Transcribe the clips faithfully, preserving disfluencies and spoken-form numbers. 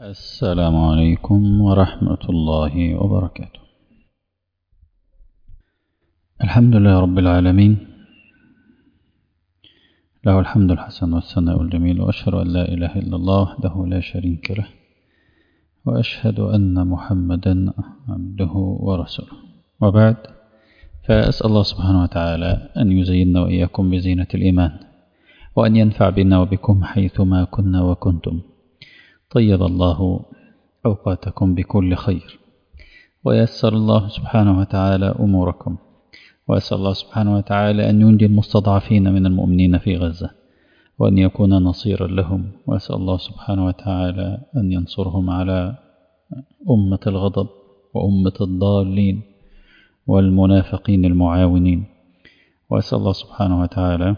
السلام عليكم ورحمة الله وبركاته. الحمد لله رب العالمين، له الحمد الحسن والثناء الجميل، وأشهد أن لا إله إلا الله وحده لا شريك له، وأشهد أن محمدا عبده ورسوله، وبعد، فأسأل الله سبحانه وتعالى أن يزيننا وإياكم بزينة الإيمان، وأن ينفع بنا وبكم حيثما كنا وكنتم. طيب الله أوقاتكم بكل خير، ويسر الله سبحانه وتعالى أموركم، وأسأل الله سبحانه وتعالى أن ينجي المستضعفين من المؤمنين في غزة، وأن يكون نصيرا لهم، وأسأل الله سبحانه وتعالى أن ينصرهم على أمة الغضب وأمة الضالين والمنافقين المعاونين، وأسأل الله سبحانه وتعالى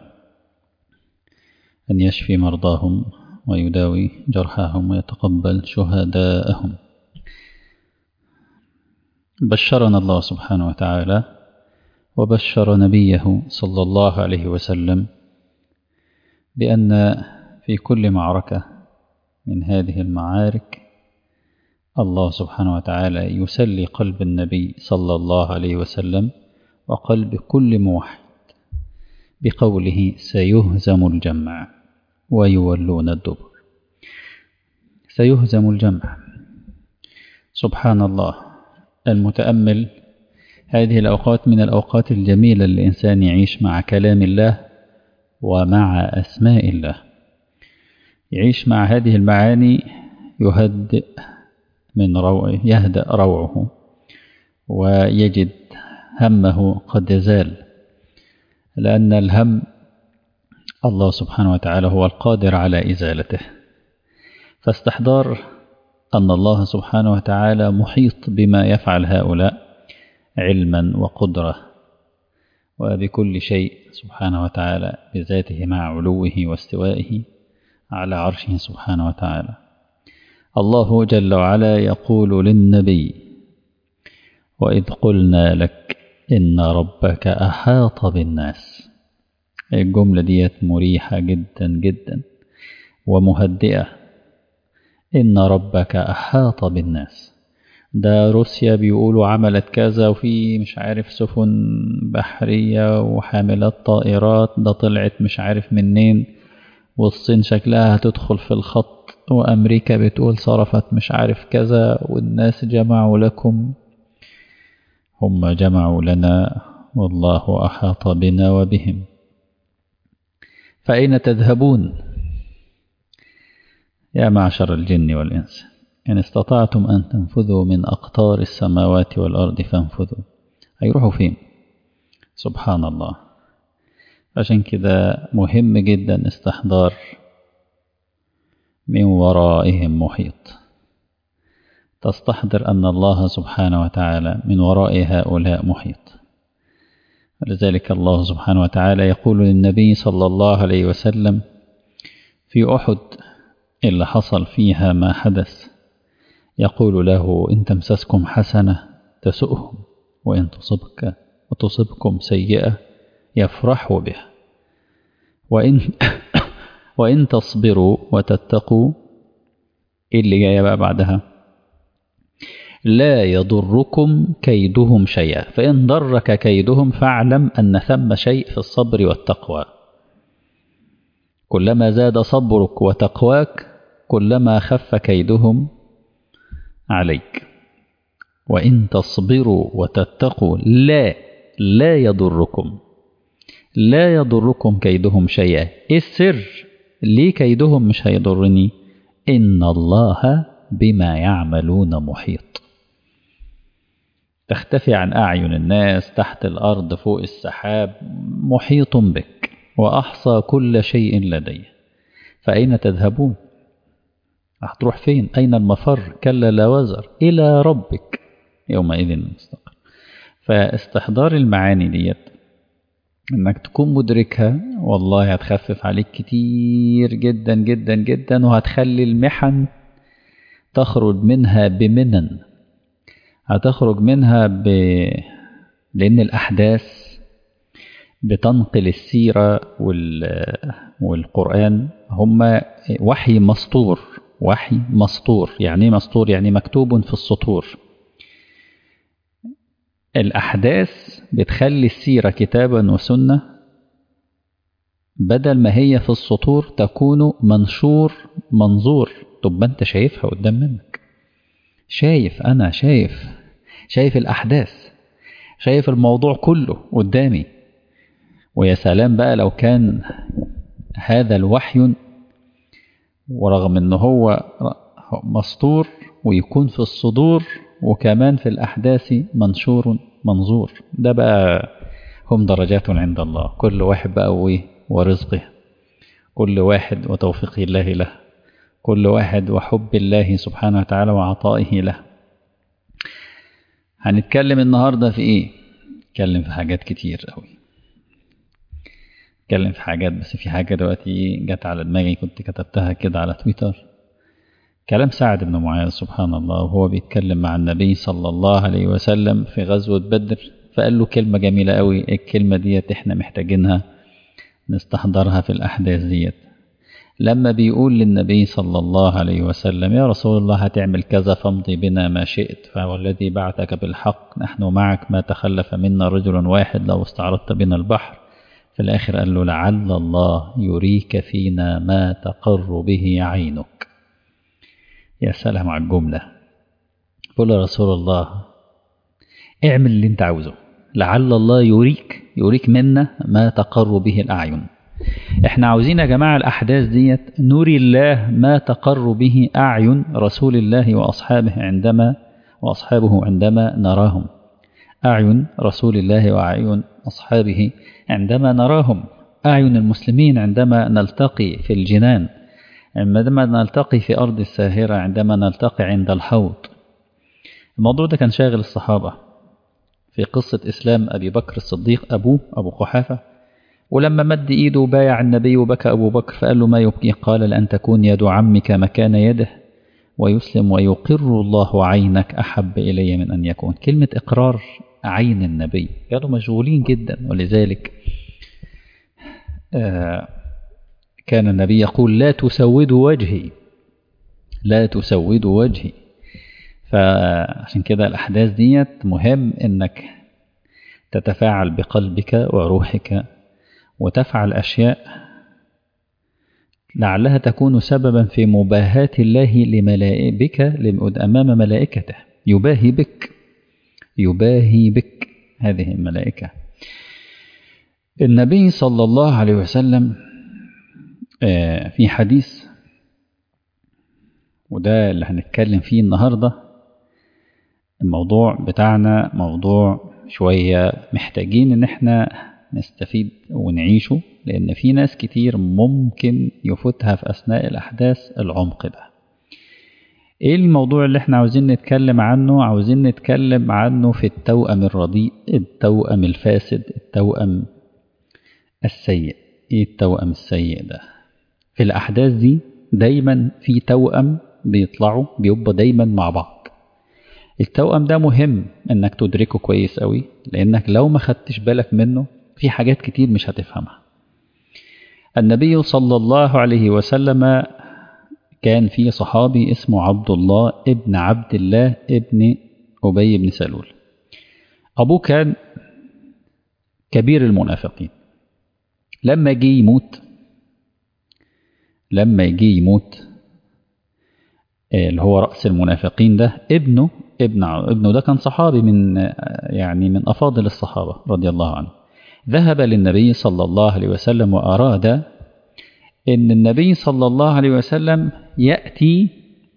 أن يشفي مرضاهم ويداوي جرحاهم ويتقبل شهداءهم. بشرنا الله سبحانه وتعالى وبشر نبيه صلى الله عليه وسلم بأن في كل معركة من هذه المعارك الله سبحانه وتعالى يسلي قلب النبي صلى الله عليه وسلم وقلب كل موحد بقوله: سيهزم الجمع ويولون الدبر. سيهزم الجمع. سبحان الله، المتأمل هذه الأوقات من الأوقات الجميلة للإنسان يعيش مع كلام الله ومع أسماء الله، يعيش مع هذه المعاني يهدئ من روعه يهدأ روعه، ويجد همه قد زال، لأن الهم الله سبحانه وتعالى هو القادر على إزالته. فاستحضار أن الله سبحانه وتعالى محيط بما يفعل هؤلاء علما وقدرة وبكل شيء سبحانه وتعالى بذاته مع علوه واستوائه على عرشه سبحانه وتعالى. الله جل وعلا يقول للنبي: وإذ قلنا لك إن ربك أحاط بالناس. الجملة ديت مريحة جدا جدا ومهدئة. إن ربك أحاط بالناس، ده روسيا بيقولوا عملت كذا، وفي مش عارف سفن بحرية وحاملات طائرات ده طلعت مش عارف منين، والصين شكلها هتدخل في الخط، وأمريكا بتقول صرفت مش عارف كذا، والناس جمعوا لكم. هم جمعوا لنا والله أحاط بنا وبهم، فأين تذهبون يا معشر الجن والإنس؟ إن استطعتم أن تنفذوا من أقطار السماوات والأرض فانفذوا. هيروحوا فين؟ سبحان الله. عشان كده مهم جدا استحضار من ورائهم محيط، تستحضر أن الله سبحانه وتعالى من وراء هؤلاء محيط. ولذلك الله سبحانه وتعالى يقول للنبي صلى الله عليه وسلم في أحد اللي حصل فيها ما حدث، يقول له: إن تمسسكم حسنة تسؤهم، وإن تصبك وتصبكم سيئة يفرحوا بها، وإن, وإن تصبروا وتتقوا، إيه اللي جاية بقى بعدها؟ لا يضركم كيدهم شيئا، فإن ضرك كيدهم فاعلم أن ثم شيء في الصبر والتقوى. كلما زاد صبرك وتقواك كلما خف كيدهم عليك. وإن تصبروا وتتقوا لا لا يضركم لا يضركم كيدهم شيئا. إيه السر؟ ليه كيدهم مش هيضرني؟ إن الله بما يعملون محيط. تختفي عن أعين الناس، تحت الأرض، فوق السحاب، محيط بك وأحصى كل شيء لديه. فأين تذهبون؟ هتروح فين؟ أين المفر؟ كلا لا وزر إلى ربك يومئذ المستقر. فاستحضار المعاني ديت انك تكون مدركها والله هتخفف عليك كتير جدا جدا جدا، وهتخلي المحن تخرج منها بمنن، هتخرج منها ب... لأن الأحداث بتنقل السيرة وال... والقرآن هم وحي مسطور وحي مسطور. يعني مسطور يعني مكتوب في السطور. الأحداث بتخلي السيرة كتابا وسنة، بدل ما هي في السطور تكون منشور منظور. طب انت شايفها قدام منك، شايف، أنا شايف شايف الأحداث، شايف الموضوع كله قدامي. ويا سلام بقى لو كان هذا الوحي ورغم أنه هو مسطور ويكون في الصدور وكمان في الأحداث منشور منظور. ده بقى هم درجات عند الله، كل واحد بقى ورزقه، كل واحد وتوفيق الله له، كل واحد وحب الله سبحانه وتعالى وعطائه له. هنتكلم النهاردة في ايه؟ نتكلم في حاجات كتير قوي، نتكلم في حاجات، بس في حاجة دلوقتي جت على دماغي كنت كتبتها كده على تويتر. كلام سعد بن معاذ سبحان الله وهو بيتكلم مع النبي صلى الله عليه وسلم في غزوة بدر، فقال له كلمة جميلة قوي. الكلمة ديت احنا محتاجينها نستحضرها في الأحداث ديت. لما بيقول للنبي صلى الله عليه وسلم يا رسول الله هتعمل كذا فامضي بنا ما شئت، فوالذي بعثك بالحق نحن معك ما تخلف منا رجل واحد لو استعرضت بنا البحر. في الآخر قال له لعل الله يريك فينا ما تقر به عينك. يا سلام على الجملة. قل يا رسول الله اعمل اللي انت عاوزه، لعل الله يريك يريك منا ما تقر به الأعين. احنا عاوزين يا جماعة الأحداث ديت نري الله ما تقر به أعين رسول الله وأصحابه عندما وأصحابه عندما نراهم. أعين رسول الله وأعين أصحابه عندما نراهم، أعين المسلمين عندما نلتقي في الجنان، عندما نلتقي في أرض الساهرة، عندما نلتقي عند الحوض. الموضوع ده كان شاغل الصحابة في قصة إسلام أبي بكر الصديق أبوه أبو قحافة، ولما مد إيده بايع النبي وبكى أبو بكر فقال له ما يبكي؟ قال لأن تكون يد عمك مكان يده ويسلم ويقر الله عينك أحب إلي من أن يكون. كلمة إقرار عين النبي، كانوا مشغولين جدا، ولذلك آه كان النبي يقول لا تسودوا وجهي، لا تسودوا وجهي. فعشان كده الأحداث ديت مهم إنك تتفاعل بقلبك وروحك وتفعل أشياء لعلها تكون سببا في مباهاة الله لملائكك أمام ملائكته، يباهي بك يباهي بك هذه الملائكة. النبي صلى الله عليه وسلم في حديث، وده اللي هنتكلم فيه النهاردة، الموضوع بتاعنا موضوع شوية محتاجين ان احنا نستفيد ونعيشه، لان في ناس كتير ممكن يفوتها في اثناء الاحداث العمق ده. ايه الموضوع اللي احنا عاوزين نتكلم عنه؟ عاوزين نتكلم عنه في التوأم الرديء، التوأم الفاسد، التوأم السيء. ايه التوأم السيء ده؟ في الاحداث دي دايما في توأم بيطلعوا بيبقوا دايما مع بعض. التوأم ده مهم انك تدركه كويس قوي، لانك لو ما خدتش بالك منه في حاجات كتير مش هتفهمها. النبي صلى الله عليه وسلم كان في صحابي اسمه عبد الله ابن عبد الله ابن أبي بن سلول. أبوه كان كبير المنافقين. لما يجي يموت لما يجي يموت اللي هو رأس المنافقين ده ابنه ابن ابنه ده كان صحابي من يعني من أفاضل الصحابة رضي الله عنه. ذهب للنبي صلى الله عليه وسلم وأراد إن النبي صلى الله عليه وسلم يأتي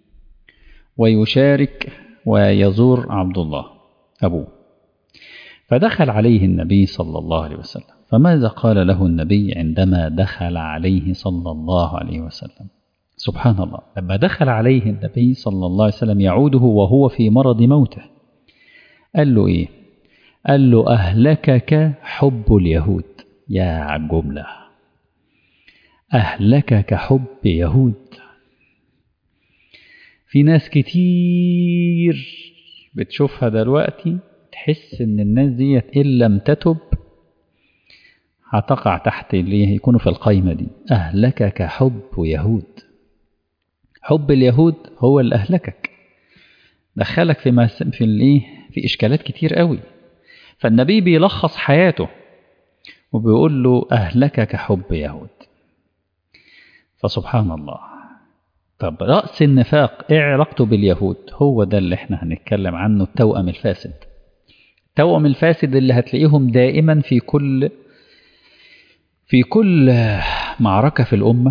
ويشارك ويزور عبد الله أبوه. فدخل عليه النبي صلى الله عليه وسلم، فماذا قال له النبي عندما دخل عليه صلى الله عليه وسلم؟ سبحان الله، لما دخل عليه النبي صلى الله عليه وسلم يعوده وهو في مرض موته، قال له إيه؟ قال له أهلكك حب اليهود. يا الجملة، أهلكك حب يهود. في ناس كتير بتشوفها دلوقتي تحس ان الناس ديت إن لم تتب هتقع تحت اللي يكونوا في القايمة دي، أهلكك حب يهود. حب اليهود هو اللي أهلكك، دخلك في مس... في الايه في إشكالات كتير قوي. فالنبي بيلخص حياته وبيقول له أهلكك حب يهود. فسبحان الله. طب رأس النفاق ايه علاقته باليهود؟ هو ده اللي احنا هنتكلم عنه، التوأم الفاسد. التوأم الفاسد اللي هتلاقيهم دائما في كل في كل معركة في الأمة،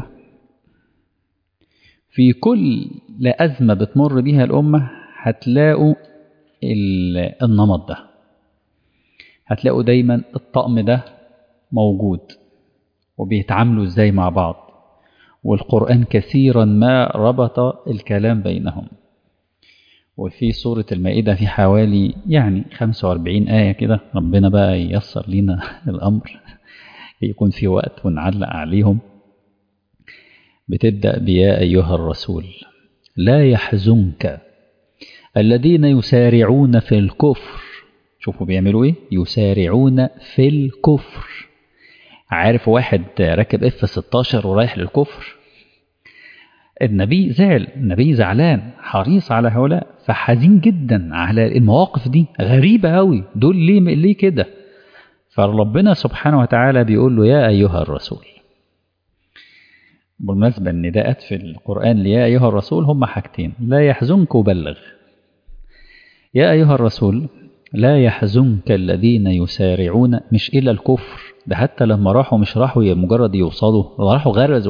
في كل أزمة بتمر بيها الأمة هتلاقوا النمط ده، هتلاقوا دايما الطقم ده موجود وبيتعاملوا ازاي مع بعض. والقرآن كثيرا ما ربط الكلام بينهم. وفي سورة المائدة في حوالي يعني خمسة وأربعين آية كده، ربنا بقى ييسر لنا الأمر يكون في وقت ونعلق عليهم. بتبدأ بيا أيها الرسول لا يحزنك الذين يسارعون في الكفر. شوفوا بيعملوا ايه، يسارعون في الكفر. عارف واحد راكب اف ستاشر ورايح للكفر، النبي زعل، النبي زعلان حريص على هؤلاء، فحزين جدا على المواقف دي غريبة قوي، دول ليه ليه كده؟ فربنا سبحانه وتعالى بيقول له يا أيها الرسول. بالمناسبة النداءات في القرآن يا أيها الرسول هم حاجتين، لا يحزنك وبلغ. يا أيها الرسول لا يحزنك الذين يسارعون، مش إلى الكفر ده، حتى لما راحوا مش راحوا مجرد يوصلوا، راحوا غرزوا،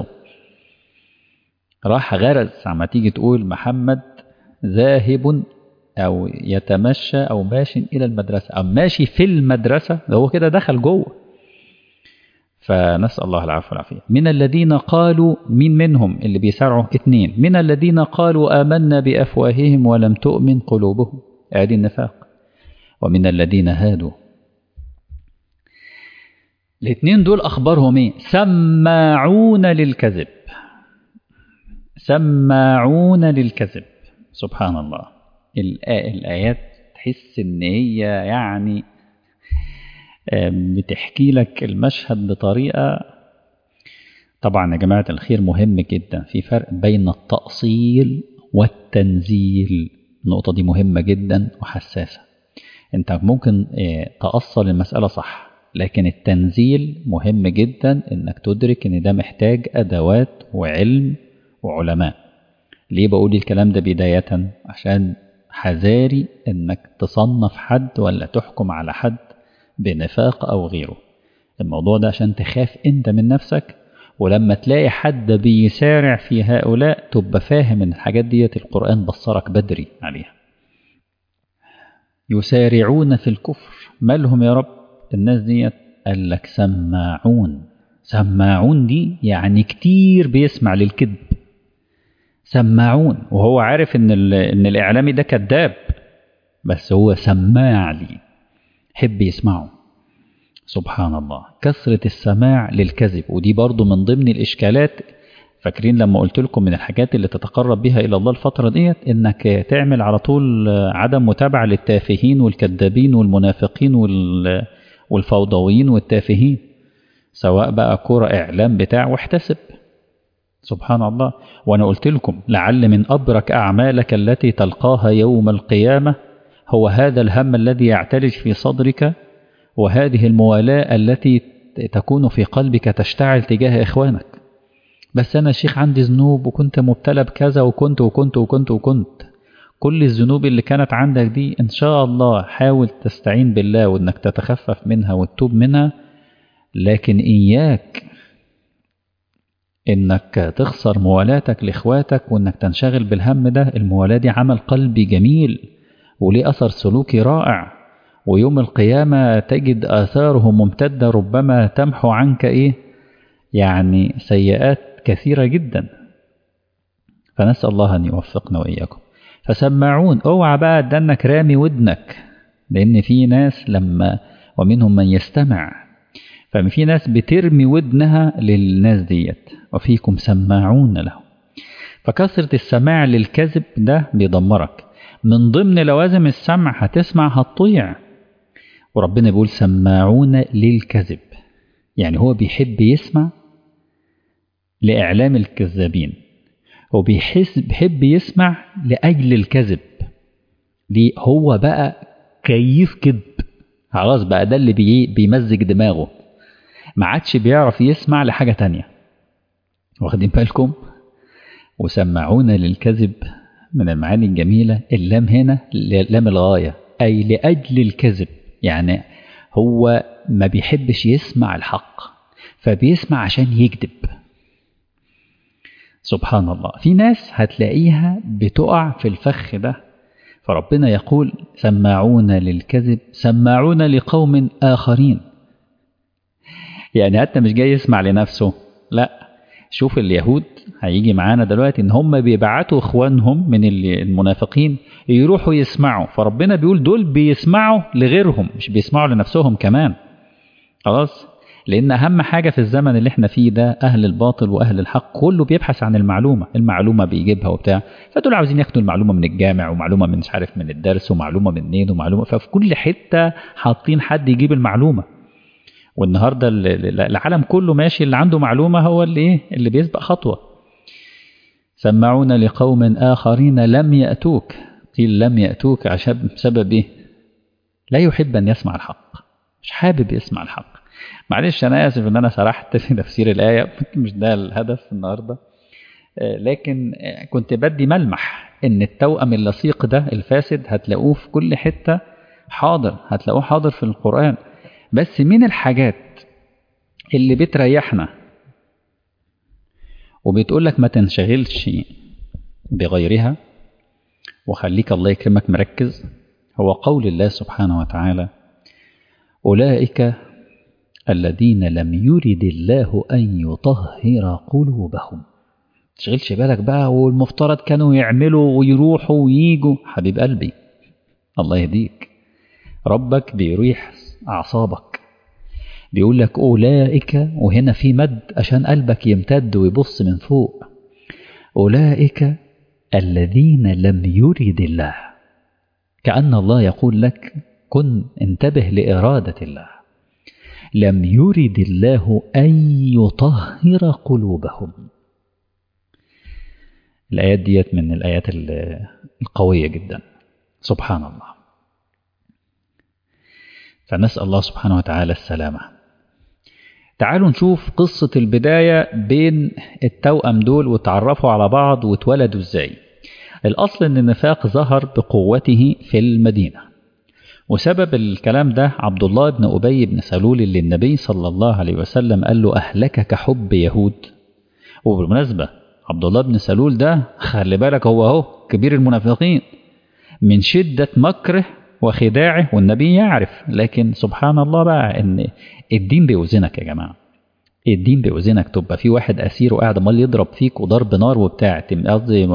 راح غرز. عما تيجي تقول محمد ذاهب أو يتمشى أو ماشي إلى المدرسة أو ماشي في المدرسة، ده هو كده دخل جوه. فنسأل الله العفو والعافية. من الذين قالوا، مين منهم اللي بيسارعوا؟ اتنين، من الذين قالوا آمنا بأفواههم ولم تؤمن قلوبهم، ادي النفاق. ومن الذين هادوا، الاثنين دول أخبارهم ايه؟ سماعون للكذب، سماعون للكذب. سبحان الله. الآيات تحس ان هي يعني بتحكي لك المشهد بطريقة. طبعا يا جماعة الخير مهم جدا، في فرق بين التأصيل والتنزيل. النقطة دي مهمة جدا وحساسة. انت ممكن تأصل المسألة صح، لكن التنزيل مهم جدا انك تدرك ان ده محتاج ادوات وعلم وعلماء. ليه بقول الكلام ده بداية؟ عشان حذاري انك تصنف حد ولا تحكم على حد بنفاق او غيره. الموضوع ده عشان تخاف انت من نفسك، ولما تلاقي حد بيسارع في هؤلاء تبقى فاهم ان الحاجات ديت القرآن بصرك بدري عليها. يسارعون في الكفر، مالهم يا رب الناس ديت؟ قال لك سماعون. سماعون دي يعني كتير بيسمع للكذب، سماعون، وهو عارف ان ان الاعلامي ده كذاب، بس هو سماع لي، حب يسمعه. سبحان الله. كثرة السماع للكذب، ودي برضو من ضمن الإشكالات. فاكرين لما قلت لكم من الحاجات اللي تتقرب بها إلى الله الفترة ديت إنك تعمل على طول عدم متابعة للتافهين والكذابين والمنافقين والفوضويين والتافهين، سواء بقى كرة إعلام بتاع، واحتسب. سبحان الله. وأنا قلت لكم لعل من أبرك أعمالك التي تلقاها يوم القيامة هو هذا الهم الذي يعتلج في صدرك، وهذه الموالاة التي تكون في قلبك تشتعل تجاه إخوانك. بس أنا شيخ عندي ذنوب وكنت مبتلى بكذا وكنت وكنت وكنت وكنت كل الذنوب اللي كانت عندك دي إن شاء الله حاول تستعين بالله وإنك تتخفف منها وتتوب منها، لكن إياك إنك تخسر موالاتك لإخواتك وإنك تنشغل بالهم ده. الموالاة دي عمل قلبي جميل وليه أثر سلوكي رائع، ويوم القيامة تجد آثاره ممتدة، ربما تمحو عنك إيه يعني سيئات كثيرة جدا. فنسأل الله أن يوفقنا وإياكم. فسمعون، اوعى بقى دنك رامي ودنك، لأن في ناس لما ومنهم من يستمع، ففي ناس بترمي ودنها للناس ديت، وفيكم سماعون له. فكثرة السماع للكذب ده بيدمرك. من ضمن لوازم السمع هتسمع هتطيع، وربنا بيقول سماعون للكذب، يعني هو بيحب يسمع لإعلام الكذابين. وبيحس بيحب يسمع لأجل الكذب. ليه؟ هو بقى كيف كذب، خلاص بقى ده اللي بي بيمزج دماغه، ما عادش بيعرف يسمع لحاجة تانية. واخدين بالكم؟ وسمعون للكذب من المعاني الجميلة. اللام هنا لام الغاية، أي لأجل الكذب، يعني هو ما بيحبش يسمع الحق فبيسمع عشان يكذب. سبحان الله، في ناس هتلاقيها بتقع في الفخ ده. فربنا يقول سماعون للكذب سماعون لقوم آخرين، يعني حتى مش جاي يسمع لنفسه، لا. شوف اليهود هيجي معانا دلوقتي ان هم بيبعتوا اخوانهم من المنافقين يروحوا يسمعوا، فربنا بيقول دول بيسمعوا لغيرهم مش بيسمعوا لنفسهم كمان. خلاص، لان اهم حاجة في الزمن اللي احنا فيه ده اهل الباطل واهل الحق كله بيبحث عن المعلومة، المعلومة بيجيبها وبتاع، فدول عاوزين ياخدوا المعلومة من الجامع ومعلومة من مش عارف من الدرس ومعلومة من منين ومعلومة، ففي كل حتة حاطين حد يجيب المعلومة. والنهاردة العالم كله ماشي اللي عنده معلومة هو اللي ايه اللي بيسبق خطوة. سمعون لقوم آخرين لم يأتوك، قيل لم يأتوك عشان بسبب ايه؟ لا يحب أن يسمع الحق، مش حابب يسمع الحق. معلش أنا آسف أن أنا سرحت في تفسير الآية، مش ده الهدف النهاردة، لكن كنت بدي ملمح ان التوأم اللصيق ده الفاسد هتلاقوه في كل حتة حاضر، هتلاقوه حاضر في القرآن. بس من الحاجات اللي بتريحنا وبتقول لك ما تنشغلش بغيرها وخليك الله يكرمك مركز، هو قول الله سبحانه وتعالى أولئك الذين لم يرد الله أن يطهر قلوبهم. تشغلش بالك بقى والمفترض كانوا يعملوا ويروحوا وييجوا، حبيب قلبي الله يهديك، ربك بيريح أعصابك. بيقول لك أولئك، وهنا في مد عشان قلبك يمتد ويبص من فوق، أولئك الذين لم يرد الله، كأن الله يقول لك كن انتبه لإرادة الله، لم يرد الله أن يطهر قلوبهم. الآيات ديت من الآيات القوية جدا سبحان الله. فنسأل الله سبحانه وتعالى السلامة. تعالوا نشوف قصة البداية بين التوأم دول وتعرفوا على بعض واتولدوا ازاي. الأصل أن النفاق ظهر بقوته في المدينة، وسبب الكلام ده عبد الله بن أبي بن سلول اللي النبي صلى الله عليه وسلم قال له أهلكك حب يهود. وبالمناسبة عبد الله بن سلول ده خلي بالك هو هو كبير المنافقين من شدة مكره وخداعه، والنبي يعرف، لكن سبحان الله بقى ان الدين بيوزنك يا جماعة، الدين بيوزنك. تبقى في واحد أسير وقاعد مال يضرب فيك وضرب نار وبتاع، قصدي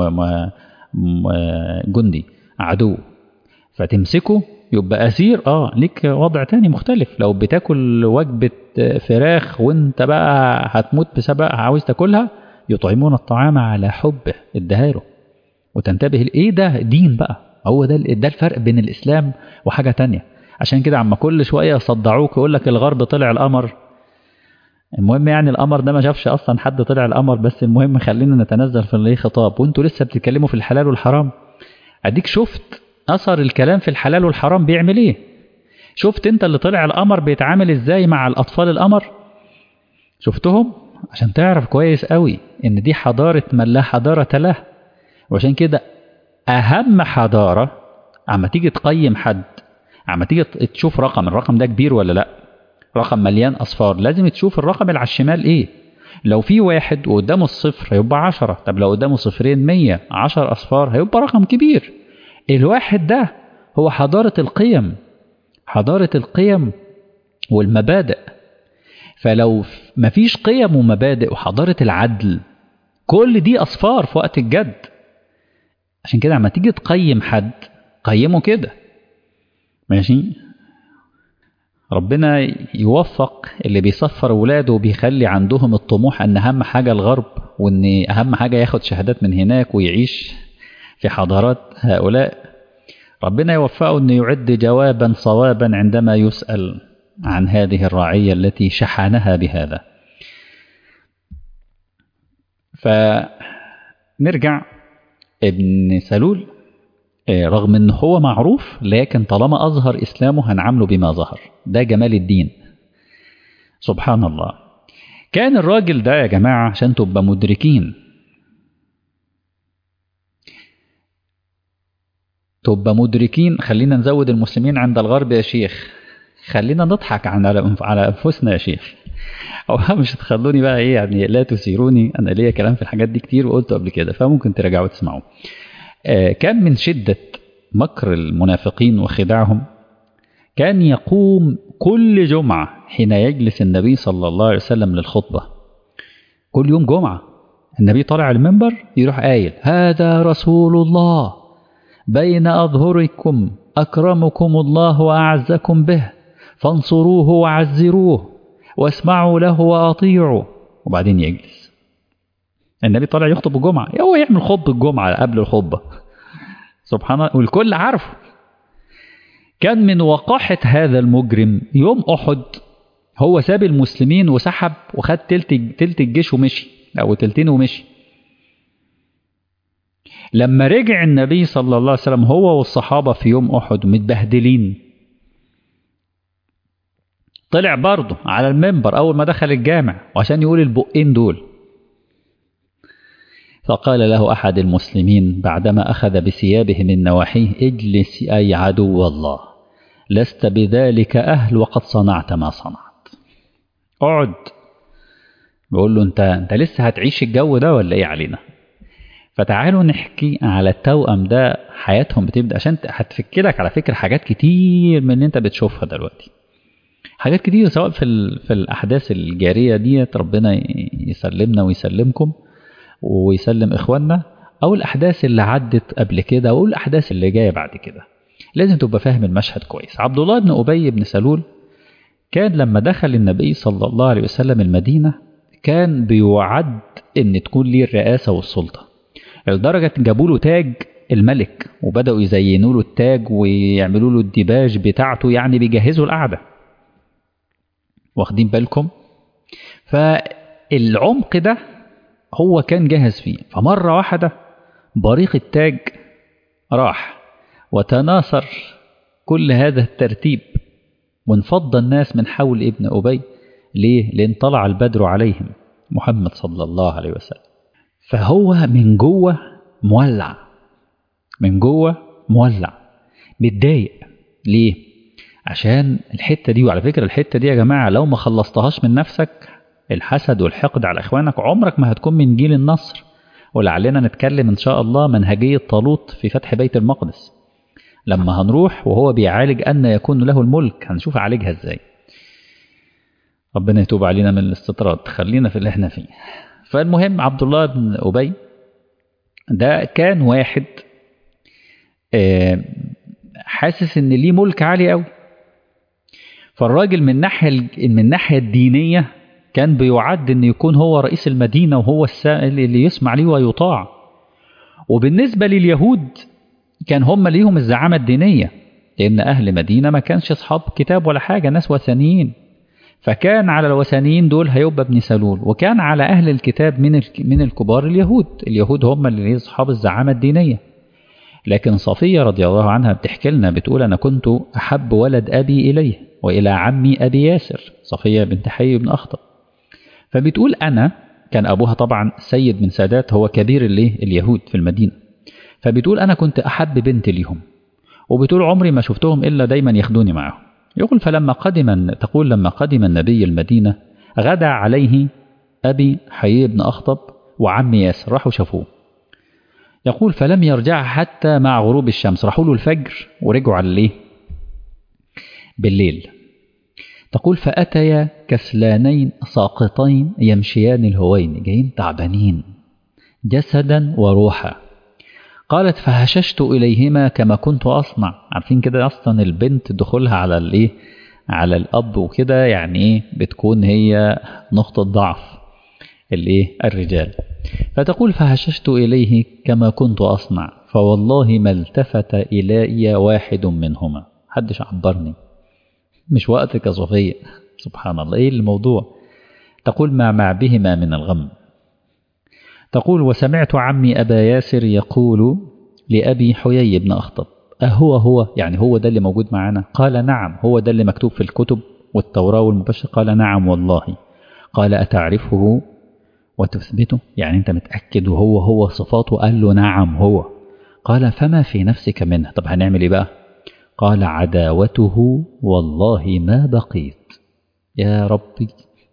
جندي عدو، فتمسكه يبقى أسير، اه ليك وضع تاني مختلف. لو بتاكل وجبة فراخ وانت بقى هتموت بسبب عاوز تاكلها، يطعمون الطعام على حبه، ادهاله وتنتبه ايه ده دين بقى. هو ده ده الفرق بين الإسلام وحاجة تانية. عشان كده عما كل شوية يصدعوك يقول لك الغرب طلع القمر، المهم يعني القمر ده ما شافش اصلا حد طلع القمر، بس المهم خلينا نتنزل في اللي خطاب وانتوا لسه بتتكلموا في الحلال والحرام. اديك شفت اثر الكلام في الحلال والحرام بيعمل ايه؟ شفت انت اللي طلع القمر بيتعامل ازاي مع الاطفال القمر؟ شفتهم؟ عشان تعرف كويس قوي ان دي حضارة من لا حضارة له. وعشان كده اهم حضارة عما تيجي تقيم حد، عما تيجي تشوف رقم، الرقم ده كبير ولا لا، رقم مليان أصفار، لازم تشوف الرقم اللي على الشمال إيه. لو في واحد وقدامه الصفر هيبقى عشرة، طب لو قدامه صفرين مية، عشر أصفار هيبقى رقم كبير. الواحد ده هو حضارة القيم، حضارة القيم والمبادئ. فلو مفيش قيم ومبادئ وحضارة العدل، كل دي أصفار في وقت الجد. عشان كده عما تيجي تقيم حد قيمه كده، ماشي؟ ربنا يوفق اللي بيصفر ولاده وبيخلي عندهم الطموح أن أهم حاجة الغرب، وأن أهم حاجة ياخد شهادات من هناك ويعيش في حضارات هؤلاء. ربنا يوفقه أن يعد جوابا صوابا عندما يسأل عن هذه الرعية التي شحنها بهذا. نرجع. ابن سلول رغم ان هو معروف، لكن طالما اظهر اسلامه هنعامله بما ظهر. ده جمال الدين سبحان الله. كان الراجل ده يا جماعة عشان تبقى مدركين تبقى مدركين خلينا نزود المسلمين عند الغرب يا شيخ، خلينا نضحك على على انفسنا يا شيخ، او مش هتخلوني بقى ايه يعني، لا تثيروني، انا ليا كلام في الحاجات دي كتير وقلته قبل كده، فممكن ترجعوا تسمعوا. آه كان من شدة مكر المنافقين وخداعهم، كان يقوم كل جمعة حين يجلس النبي صلى الله عليه وسلم للخطبة، كل يوم جمعة النبي طالع المنبر يروح قايل: هذا رسول الله بين أظهركم أكرمكم الله وأعزكم به، فانصروه وعزروه واسمعوا له وأطيعوا. وبعدين يجلس النبي طالع يخطب الجمعة، هو يعمل خطبة الجمعة قبل الخطبة سبحان الله، والكل عارفه. كان من وقاحة هذا المجرم يوم أحد هو ساب المسلمين وسحب وخد تلت, تلت الجيش ومشي، أو تلتين ومشي. لما رجع النبي صلى الله عليه وسلم هو والصحابة في يوم أحد متبهدلين، طلع برضه على المنبر أول ما دخل الجامع وعشان يقول البقين دول، فقال له أحد المسلمين بعدما أخذ بثيابه من نواحيه: اجلس أي عدو الله، لست بذلك أهل وقد صنعت ما صنعت. اقعد. بيقول له: انت انت لسه هتعيش الجو ده ولا ايه علينا؟ فتعالوا نحكي على التوأم ده حياتهم بتبدأ، عشان هتفكرك على فكرة حاجات كتير من اللي انت بتشوفها دلوقتي، حاجات كتير سواء في في الأحداث الجارية دي، ربنا يسلمنا ويسلمكم ويسلم إخواننا، أو الأحداث اللي عدت قبل كده أو الأحداث اللي جاية بعد كده. لازم تبقى فاهم المشهد كويس. عبد الله بن أبي بن سلول كان لما دخل النبي صلى الله عليه وسلم المدينة كان بيوعد إن تكون ليه الرئاسة والسلطة، لدرجة جابوا له تاج الملك وبدأوا يزينوا له التاج ويعملوا له الديباج بتاعته، يعني بيجهزوا القعدة. واخدين بالكم؟ فالعمق ده هو كان جاهز فيه. فمرة واحدة بريق التاج راح وتناثر كل هذا الترتيب، وانفض الناس من حول ابن أبي. ليه؟ لأن طلع البدر عليهم، محمد صلى الله عليه وسلم. فهو من جوه مولع، من جوه مولع متضايق. ليه؟ عشان الحتة دي. وعلى فكرة الحتة دي يا جماعة لو ما خلصتهاش من نفسك، الحسد والحقد على إخوانك، عمرك ما هتكون من جيل النصر. ولعلنا نتكلم إن شاء الله منهجية طالوت في فتح بيت المقدس لما هنروح وهو بيعالج أن يكون له الملك، هنشوف عالجها إزاي. ربنا يتوب علينا من الاستطراد، خلينا في اللي احنا فيه. فالمهم عبد الله بن أبي ده كان واحد حاسس ان ليه ملك عالي قوي. فالراجل من ناحية من الناحية الدينية كان بيعد ان يكون هو رئيس المدينة وهو السائل اللي يسمع ليه ويطاع. وبالنسبة لليهود كان هم ليهم الزعامة الدينية، لأن أهل مدينة ما كانش أصحاب كتاب ولا حاجة، ناس وثنيين. فكان على الوثنيين دول هيبقى ابن سلول، وكان على أهل الكتاب من من الكبار اليهود. اليهود هم اللي أصحاب الزعامة الدينية. لكن صفية رضي الله عنها بتحكي لنا، بتقول: أنا كنت أحب ولد أبي إليه وإلى عمي أبي ياسر، صفية بنت حي بن أخطب. فبتقول أنا كان أبوها طبعا سيد من سادات، هو كبير اليهود في المدينة. فبتقول أنا كنت أحب بنت ليهم، وبتقول عمري ما شفتهم إلا دايما ياخدوني معهم. يقول فلما قدم تقول لما قدم النبي المدينة غدا عليه أبي حي بن أخطب وعمي ياسر، راحوا شافوه. يقول فلم يرجع حتى مع غروب الشمس، راحوا له الفجر ورجعوا على الايه بالليل. تقول فأتيا كسلانين ساقطين يمشيان الهوين، جايين تعبانين جسدا وروحا. قالت فهششت إليهما كما كنت أصنع. عارفين كده أصلا البنت دخولها على الايه على الأب وكده يعني ايه بتكون هي نقطة ضعف الايه الرجال. فتقول فهششت إليه كما كنت أصنع فوالله ما التفت إلي واحد منهما، حدش عبرني، مش وقتك يا صفية. سبحان الله، إيه الموضوع؟ تقول ما مع بهما من الغم. تقول: وسمعت عمي أبا ياسر يقول لأبي حيي بن أخطب: أهو هو يعني هو ده اللي موجود معنا؟ قال: نعم، هو ده اللي مكتوب في الكتب والتوراة والمبشر. قال: نعم والله. قال: أتعرفه وتثبته؟ يعني أنت متأكد وهو هو صفاته؟ قال له: نعم هو. قال: فما في نفسك منه؟ طب هنعمل إيه بقى؟ قال: عداوته والله ما بقيت. يا ربي.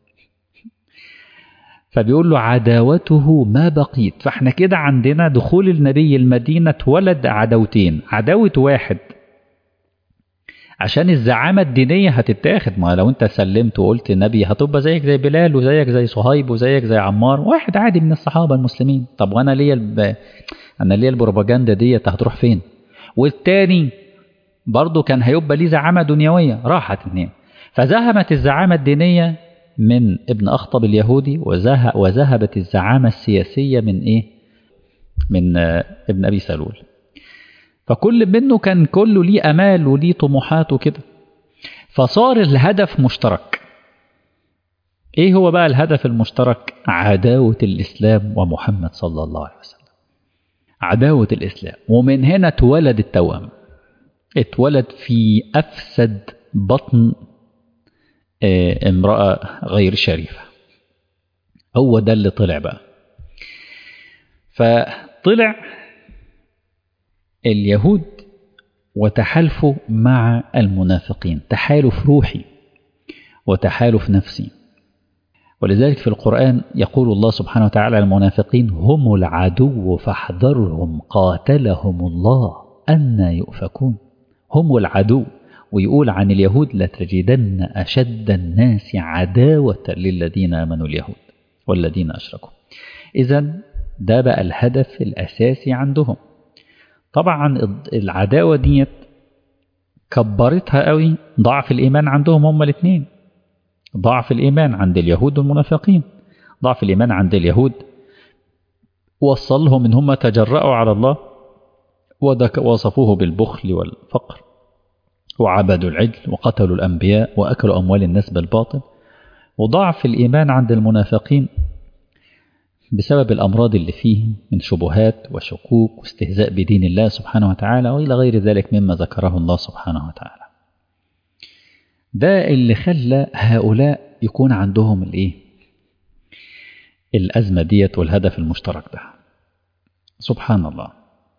فبيقول له: عداوته ما بقيت. فاحنا كده عندنا دخول النبي المدينة اتولد عداوتين. عداوة واحد عشان الزعامة الدينية هتتاخد، ما لو انت سلمت وقلت النبي هتبقى زيك زي بلال وزيك زي صهيب وزيك زي عمار، واحد عادي من الصحابة المسلمين. طب وانا ليا الب... انا ليا البروباجندا ديت هتروح فين؟ والتاني برضه كان هيبقى ليه زعامة دنيوية، راحت اتنين. فذهبت الزعامة الدينية من ابن أخطب اليهودي، وزه... وذهبت الزعامة السياسية من إيه؟ من آه ابن أبي سلول. فكل منه كان كله ليه أمال وليه طموحات وكده، فصار الهدف مشترك. إيه هو بقى الهدف المشترك؟ عداوة الإسلام ومحمد صلى الله عليه وسلم. عداوة الإسلام. ومن هنا اتولد التوأم، اتولد في أفسد بطن اه امرأة غير شريفة. هو ده اللي طلع بقى. فطلع اليهود وتحالفوا مع المنافقين، تحالف روحي وتحالف نفسي. ولذلك في القرآن يقول الله سبحانه وتعالى: المنافقين هم العدو فاحذرهم قاتلهم الله أنى يؤفكون. هم العدو. ويقول عن اليهود: لتجدن أشد الناس عداوة للذين آمنوا اليهود والذين أشركوا. إذن ده بقى الهدف الأساسي عندهم. طبعا العداوة دي كبرتها قوي ضعف الإيمان عندهم هم الاثنين. ضعف الإيمان عند اليهود والمنافقين. ضعف الإيمان عند اليهود وصلهم إن هم تجرأوا على الله ووصفوه بالبخل والفقر وعبدوا العجل وقتلوا الأنبياء وأكلوا أموال الناس بالباطل. وضعف الإيمان عند المنافقين بسبب الأمراض اللي فيه من شبهات وشكوك واستهزاء بدين الله سبحانه وتعالى وإلى غير ذلك مما ذكره الله سبحانه وتعالى. ده اللي خلى هؤلاء يكون عندهم الإيه؟ الأزمة ديت والهدف المشترك ده. سبحان الله.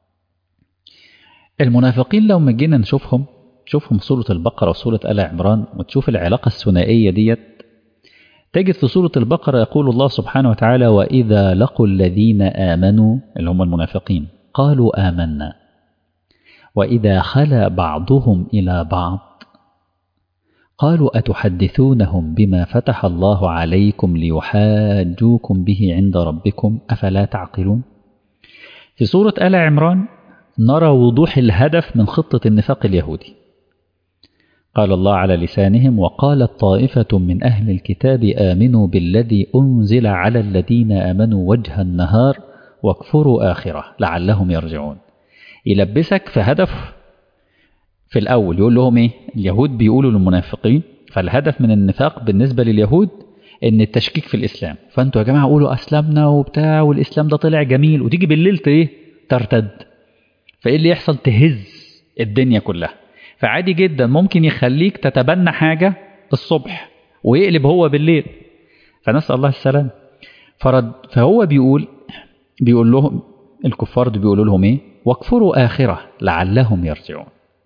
المنافقين لو مجينا نشوفهم، شوفهم سورة البقرة وسورة آل عمران وتشوف العلاقة الثنائية ديت، تجد في سورة البقرة يقول الله سبحانه وتعالى: وإذا لقوا الذين آمنوا اللي هم المنافقين قالوا آمنا وإذا خلا بعضهم إلى بعض قالوا أتحدثونهم بما فتح الله عليكم ليحاجوكم به عند ربكم أفلا تعقلون. في سورة آل عمران نرى وضوح الهدف من خطة النفاق اليهودي. قال الله على لسانهم: وقالت طائفة من أهل الكتاب آمنوا بالذي أنزل على الذين آمنوا وجه النهار واكفروا آخره لعلهم يرجعون. يلبسك في هدف في الأول، يقول لهم إيه؟ اليهود بيقولوا للمنافقين، فالهدف من النفاق بالنسبة لليهود إن التشكيك في الإسلام. فأنتوا يا جماعة قولوا أسلمنا وبتاع والإسلام ده طلع جميل، وتيجي بالليل إيه؟ ترتد. فإيه اللي يحصل؟ تهز الدنيا كلها. فعادي جدا ممكن يخليك تتبنى حاجة الصبح ويقلب هو بالليل. فنسأل الله السلام. فرد فهو بيقول بيقول لهم الكفار بيقولوا لهم إيه؟ واكفروا آخرة لعلهم يرجعون.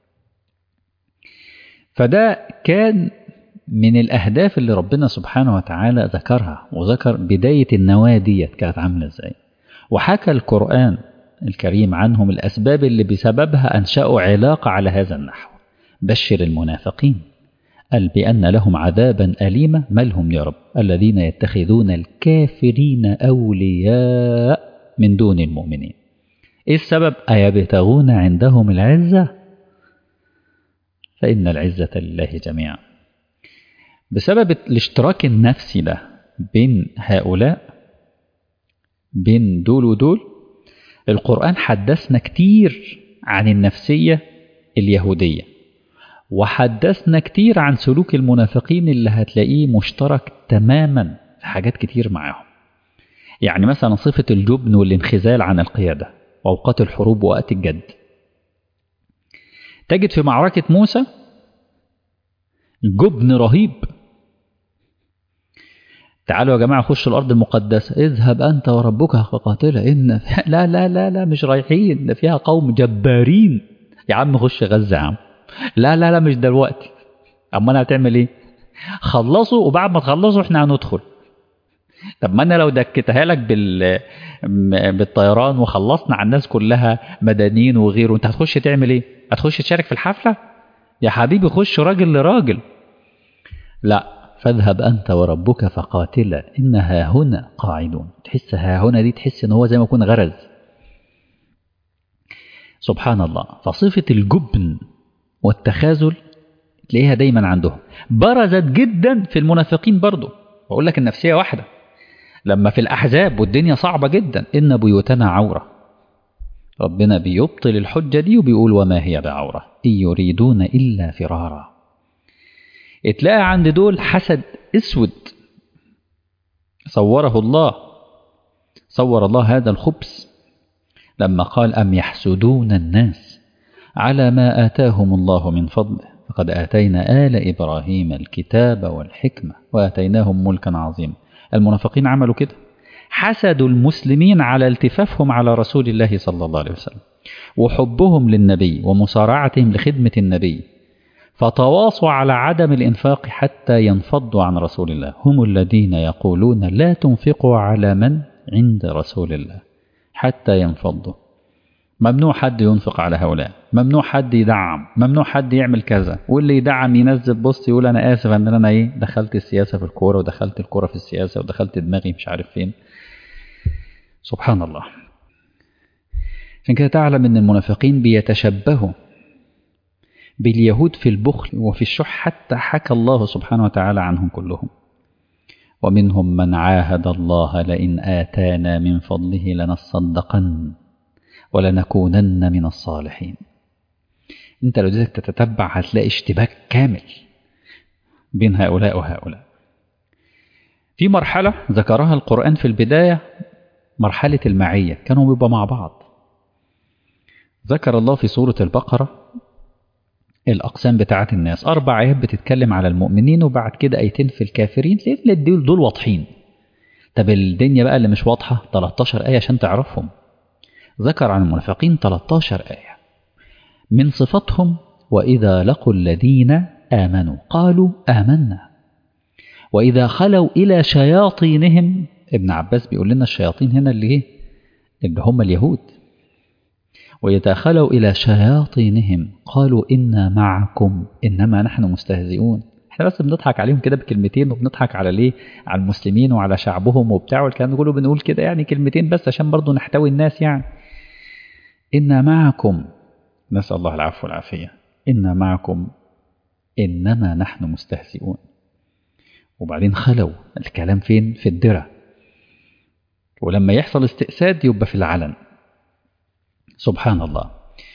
فده كان من الأهداف اللي ربنا سبحانه وتعالى ذكرها، وذكر بداية النواة ديت كانت عاملة إزاي، وحكى القرآن الكريم عنهم الأسباب اللي بسببها أنشأوا علاقة على هذا النحو. بشر المنافقين قال بأن لهم عذابا أليما. ما لهم يا رب؟ الذين يتخذون الكافرين أولياء من دون المؤمنين. إيه السبب؟ أيبتغون عندهم العزة فإن العزة لله جميعا. بسبب الاشتراك النفسي ده بين هؤلاء، بين دول ودول، القرآن حدثنا كتير عن النفسية اليهودية، وحدثنا كتير عن سلوك المنافقين اللي هتلاقيه مشترك تماما في حاجات كتير معاهم. يعني مثلا صفة الجبن والانخذال عن القيادة وأوقات الحروب ووقت الجد. تجد في معركة موسى جبن رهيب. تعالوا يا جماعة خشوا الأرض المقدسة، اذهب أنت وربك فقاتلا إن لا لا لا لا مش رايحين، ده فيها قوم جبارين. يا عم خش غزة يا عم. لا لا لا مش دلوقتي. أما أنا هتعمل إيه؟ خلصوا وبعد ما تخلصوا إحنا هندخل. طب ما أنا لو دكتها لك بال بالطيران وخلصنا على الناس كلها مدنيين وغيره، أنت هتخش تعمل إيه؟ هتخش تشارك في الحفلة؟ يا حبيبي خش راجل لراجل. لا، فاذهب أنت وربك فقاتلا إنها هنا قاعدون. تحس ها هنا دي تحس إن هو زي ما يكون غرز. سبحان الله. فصفة الجبن والتخاذل تلاقيها دايما عندهم، برزت جدا في المنافقين برضو. بقول لك النفسية واحدة. لما في الأحزاب والدنيا صعبة جدا، إن بيوتنا عورة، ربنا بيبطل الحجة دي وبيقول وما هي بعورة إن يريدون إلا فرارا. اتلاقى عند دول حسد اسود صوره الله، صور الله هذا الخبث لما قال أم يحسدون الناس على ما آتاهم الله من فضله فقد آتينا آل إبراهيم الكتاب والحكمة وآتيناهم ملكا عظيما. المنافقين عملوا كده، حسدوا المسلمين على التفافهم على رسول الله صلى الله عليه وسلم وحبهم للنبي ومسارعتهم لخدمة النبي، فتواصوا على عدم الإنفاق حتى ينفضوا عن رسول الله. هم الذين يقولون لا تنفقوا على من عند رسول الله حتى ينفضوا. ممنوع حد ينفق على هؤلاء، ممنوع حد يدعم، ممنوع حد يعمل كذا. واللي يدعم ينزل بوست يقول أنا آسف أن أنا إيه دخلت السياسة في الكورة ودخلت الكورة في السياسة ودخلت دماغي مش عارف فين. سبحان الله. عشان كده تعلم أن المنافقين بيتشبهوا باليهود في البخل وفي الشح، حتى حكى الله سبحانه وتعالى عنهم كلهم. ومنهم من عاهد الله لئن آتانا من فضله لنصدقن ولنكونن من الصالحين. انت لو جيت تتتبع هتلاقي اشتباك كامل بين هؤلاء وهؤلاء. في مرحلة ذكرها القرآن في البداية، مرحلة المعية، كانوا بيبقى مع بعض. ذكر الله في سورة البقرة الأقسام بتاعة الناس، أربع آيات بتتكلم على المؤمنين وبعد كده آيتين في الكافرين. ليه دول واضحين؟ طب الدنيا بقى اللي مش واضحة ثلاثة عشر آية عشان تعرفهم. ذكر عن المنافقين ثلاثة عشر آية من صفتهم: وإذا لقوا الذين آمنوا قالوا آمنا وإذا خلوا إلى شياطينهم. ابن عباس بيقول لنا الشياطين هنا اللي ايه؟ اللي هم اليهود. وإذا خلوا إلى شياطينهم قالوا إنا معكم إنما نحن مستهزئون. احنا بس بنضحك عليهم كده بكلمتين، وبنضحك على ليه؟ على المسلمين وعلى شعبهم وبتاع والكلام ده كله. بنقول كده يعني كلمتين بس عشان برضو نحتوي الناس يعني. إنا معكم، نسأل الله العفو والعافية، إنا معكم إنما نحن مستهزئون. وبعدين خلوا الكلام فين؟ في الدرة. ولما يحصل استئساد يبقى في العلن. سبحان الله.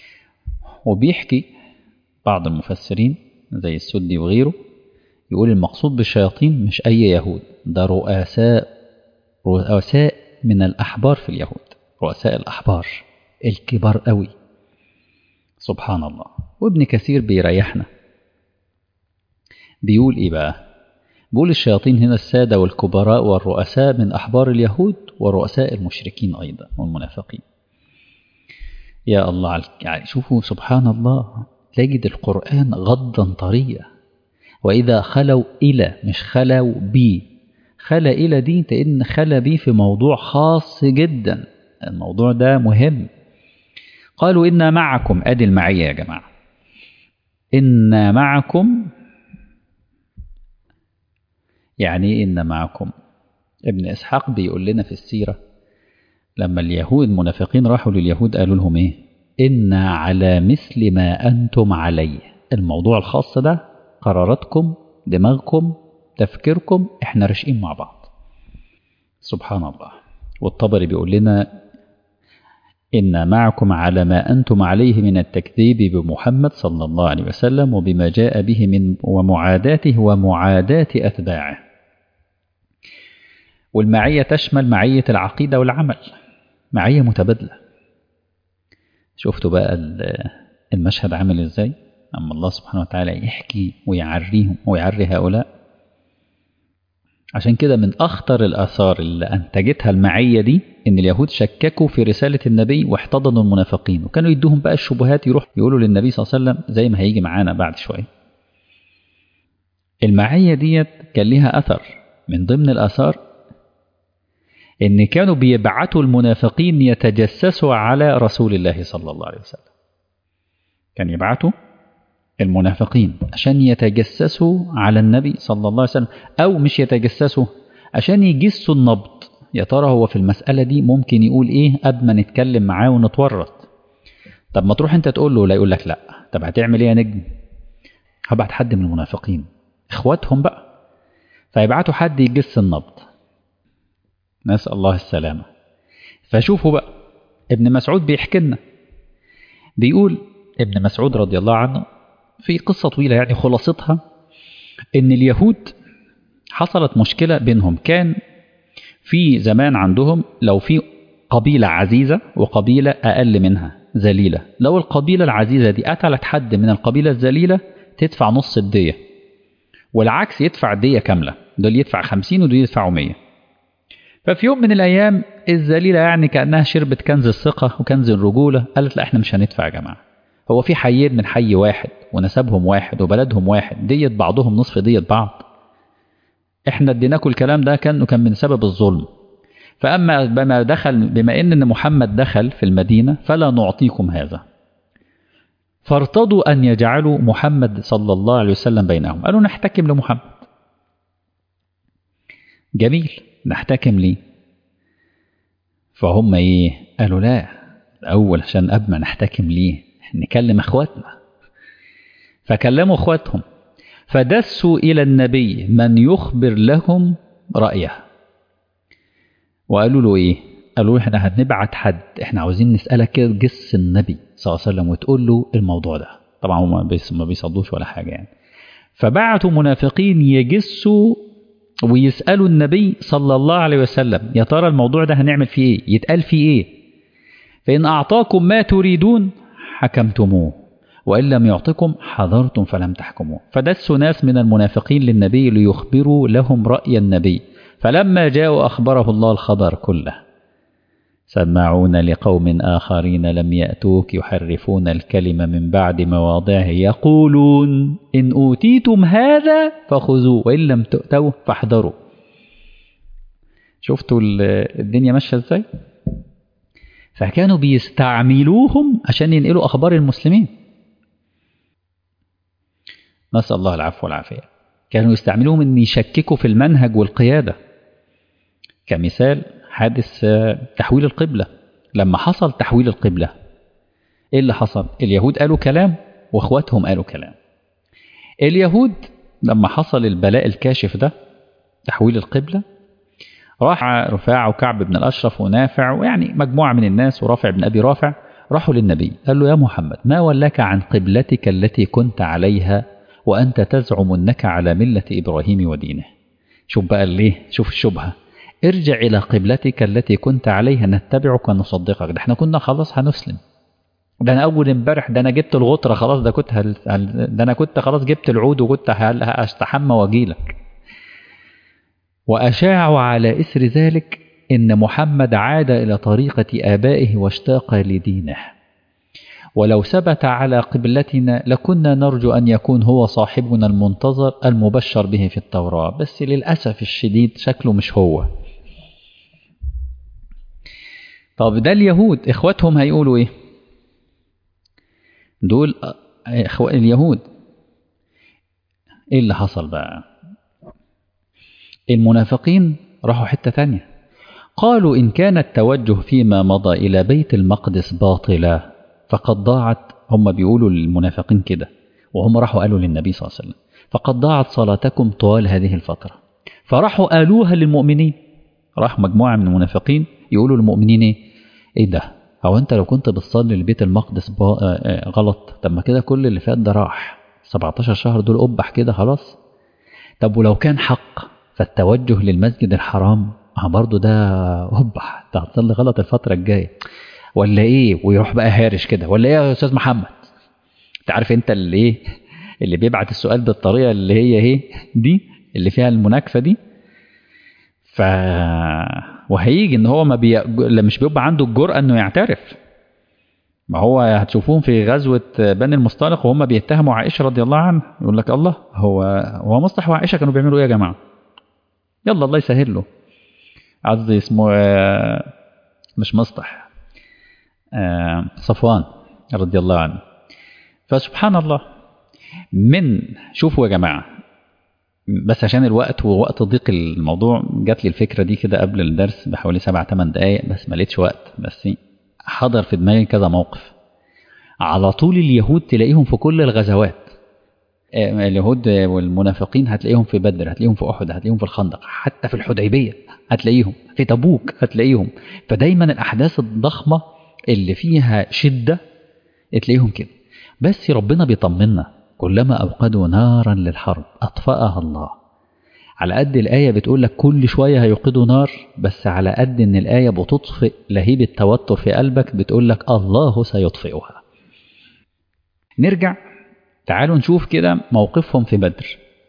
وبيحكي بعض المفسرين زي السدي وغيره يقول المقصود بالشياطين مش أي يهود، ده رؤساء رؤساء من الأحبار في اليهود، رؤساء الأحبار الكبار قوي. سبحان الله. وابن كثير بيريحنا بيقول إيه بقى؟ بيقول الشياطين هنا السادة والكبراء والرؤساء من أحبار اليهود ورؤساء المشركين أيضا والمنافقين. يا الله، يعني شوفوا سبحان الله، تجد القرآن غضا طريا. وإذا خلوا إلى، مش خلوا بي. خلا إلى دي لأن خلا بي في موضوع خاص جدا، الموضوع ده مهم. قالوا إنا معكم، أدي المعية يا جماعة، إنا معكم. يعني إنا معكم. ابن إسحاق بيقول لنا في السيرة لما اليهود منافقين راحوا لليهود قالوا لهم إيه؟ إنا على مثل ما أنتم عليه. الموضوع الخاص ده قراراتكم، دماغكم، تفكيركم، إحنا راشقين مع بعض. سبحان الله. والطبري بيقول لنا إنا معكم على ما أنتم عليه من التكذيب بمحمد صلى الله عليه وسلم وبما جاء به من ومعاداته ومعاداة أتباعه. والمعية تشمل معية العقيدة والعمل، معية متبادلة. شفتوا بقى المشهد عامل ازاي؟ أما الله سبحانه وتعالى يحكي ويعريهم ويعري هؤلاء. عشان كده من أخطر الآثار اللي أنتجتها المعية دي إن اليهود شككوا في رسالة النبي واحتضنوا المنافقين، وكانوا يدوهم بقى الشبهات، يروح يقولوا للنبي صلى الله عليه وسلم زي ما هيجي معانا بعد شوية. المعية ديت كان لها أثر. من ضمن الآثار إن كانوا بيبعتوا المنافقين يتجسسوا على رسول الله صلى الله عليه وسلم. كان يبعتوا المنافقين عشان يتجسسوا على النبي صلى الله عليه وسلم، أو مش يتجسسوا، عشان يجسوا النبض. يا ترى هو في المسألة دي ممكن يقول إيه قبل ما نتكلم معاه ونتورط. طب ما تروح أنت تقول له، لا يقول لك لا. طب هتعمل إيه يا نجم؟ هبعت حد من المنافقين إخواتهم بقى، فيبعتوا حد يجس النبض. نسأل الله السلامة. فشوفوا بقى ابن مسعود بيحكي لنا، بيقول ابن مسعود رضي الله عنه في قصة طويلة يعني خلاصتها إن اليهود حصلت مشكلة بينهم. كان في زمان عندهم لو في قبيلة عزيزة وقبيلة أقل منها ذليلة، لو القبيلة العزيزة دي قتلت حد من القبيلة الذليلة تدفع نص الدية، والعكس يدفع دية كاملة، دول يدفع خمسين ودول يدفعوا مية. ففي يوم من الأيام الذليلة يعني كأنها شربت كنز الثقة وكنز الرجولة، قالت لا احنا مش هندفع يا جماعة، هو في حيين من حي واحد ونسبهم واحد وبلدهم واحد، دية بعضهم نصف دية بعض، احنا اديناكم الكلام ده كان كان من سبب الظلم. فأما بما دخل بما إن محمد دخل في المدينة فلا نعطيكم هذا. فارتضوا أن يجعلوا محمد صلى الله عليه وسلم بينهم، قالوا نحتكم لمحمد. جميل، نحتكم ليه؟ فهم ايه؟ قالوا لا، الأول عشان قبل ما نحتكم ليه نكلم اخواتنا. فكلموا اخواتهم، فدسوا إلى النبي من يخبر لهم رأيه، وقالوا له ايه؟ قالوا احنا هنبعت حد، احنا عاوزين نسألك كده جس النبي صلى الله عليه وسلم وتقول له الموضوع ده. طبعا هم ما بيصدوش ولا حاجة يعني. فبعتوا منافقين يجسوا ويسألوا النبي صلى الله عليه وسلم يا ترى الموضوع ده هنعمل فيه ايه، يتقال فيه ايه. فإن أعطاكم ما تريدون حكمتموه، وإن لم يعطكم حذرتم فلم تحكموه. فدسوا ناس من المنافقين للنبي ليخبروا لهم رأي النبي، فلما جاءوا أخبره الله الخبر كله. سمعون لقوم آخرين لم يأتوك يحرفون الكلمة من بعد مواضعه يقولون إن أوتيتم هذا فخذوه وإن لم تؤتوه فاحذروا. شفتوا الدنيا ماشية ازاي؟ فكانوا بيستعملوهم عشان ينقلوا أخبار المسلمين. نسأل الله العفو والعافية. كانوا يستعملوهم ان يشككوا في المنهج والقيادة. كمثال حادث تحويل القبلة. لما حصل تحويل القبلة ايه اللي حصل؟ اليهود قالوا كلام واخواتهم قالوا كلام. اليهود لما حصل البلاء الكاشف ده تحويل القبلة، راح رفاعة وكعب بن الأشرف ونافع ويعني مجموعة من الناس ورافع بن أبي رافع راحوا للنبي قال له يا محمد ما ولاك عن قبلتك التي كنت عليها وأنت تزعم أنك على ملة إبراهيم ودينه. شوف بقى ليه، شوف الشبهة. ارجع إلى قبلتك التي كنت عليها نتبعك ونصدقك. ده احنا كنا خلاص هنسلم، ده أنا أول امبارح ده أنا جبت الغطرة خلاص، ده كنت هل... ده أنا كنت خلاص جبت العود وكنت هستحمى واجيلك. وأشاعوا على إثر ذلك إن محمد عاد إلى طريقة آبائه واشتاق لدينه، ولو ثبت على قبلتنا لكنا نرجو أن يكون هو صاحبنا المنتظر المبشر به في التوراة، بس للأسف الشديد شكله مش هو. طب ده اليهود إخواتهم هيقولوا إيه؟ دول إخوة اليهود. إيه اللي حصل بقى؟ المنافقين راحوا حتة تانية، قالوا إن كان التوجه فيما مضى إلى بيت المقدس باطلا فقد ضاعت، هم بيقولوا للمنافقين كده وهم راحوا قالوا للنبي صلى الله عليه وسلم فقد ضاعت صلاتكم طوال هذه الفترة. فراحوا قالوها للمؤمنين، راح مجموعة من المنافقين يقولوا للمؤمنين ايه, إيه ده؟ هو انت لو كنت بتصلي لبيت المقدس غلط، طب ما كده كل اللي فات ده راح، سبعتاشر شهر دول أبح كده خلاص. طب ولو كان حق فالتوجه للمسجد الحرام اه برضه ده هبح، ده هتصلي غلط الفتره الجايه ولا ايه، ويروح بقى هارش كده، ولا ايه يا استاذ محمد؟ انت عارف انت اللي ايه، اللي بيبعت السؤال بالطريقه اللي هي ايه دي، اللي فيها المناكفه دي. ف وهيجي ان هو ما بي... مش بيبقى عنده الجرأة انه يعترف. ما هو هتشوفوهم في غزوة بني المصطلق وهم بيتهموا عائشة رضي الله عنها، يقول لك الله، هو هو مصطح وعائشة كانوا بيعملوا ايه يا جماعة؟ يلا الله يسهل له. قصدي اسمه مش مصطح، صفوان رضي الله عنه. فسبحان الله، من شوفوا يا جماعة، بس عشان الوقت ووقت ضيق الموضوع جات لي الفكرة دي كده قبل الدرس بحوالي سبع ثمان دقايق، بس ما لقيتش وقت، بس حضر في دماغي كذا موقف. على طول اليهود تلاقيهم في كل الغزوات، اليهود والمنافقين هتلاقيهم في بدر، هتلاقيهم في أحد، هتلاقيهم في الخندق، حتى في الحديبية هتلاقيهم، في تبوك هتلاقيهم. فدايما الأحداث الضخمة اللي فيها شدة تلاقيهم كده. بس ربنا بيطمنا، كلما أوقدوا نارا للحرب أطفأها الله. على قد الآية بتقول لك كل شوية هيوقدوا نار، بس على قد إن الآية بتطفئ لهيب التوتر في قلبك، بتقول لك الله سيطفئها. نرجع، تعالوا نشوف كده موقفهم في بدر.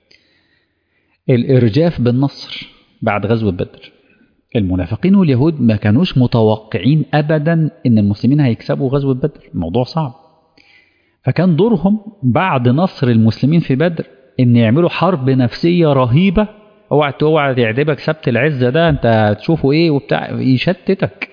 الإرجاف بالنصر بعد غزوة بدر. المنافقين واليهود ما كانوش متوقعين أبدا إن المسلمين هيكسبوا غزوة بدر، الموضوع صعب. فكان دورهم بعد نصر المسلمين في بدر إن يعملوا حرب نفسية رهيبة. اوعى اوعى يعجبك سبت العزة ده، انت هتشوفه ايه وبتاع، يشتتك.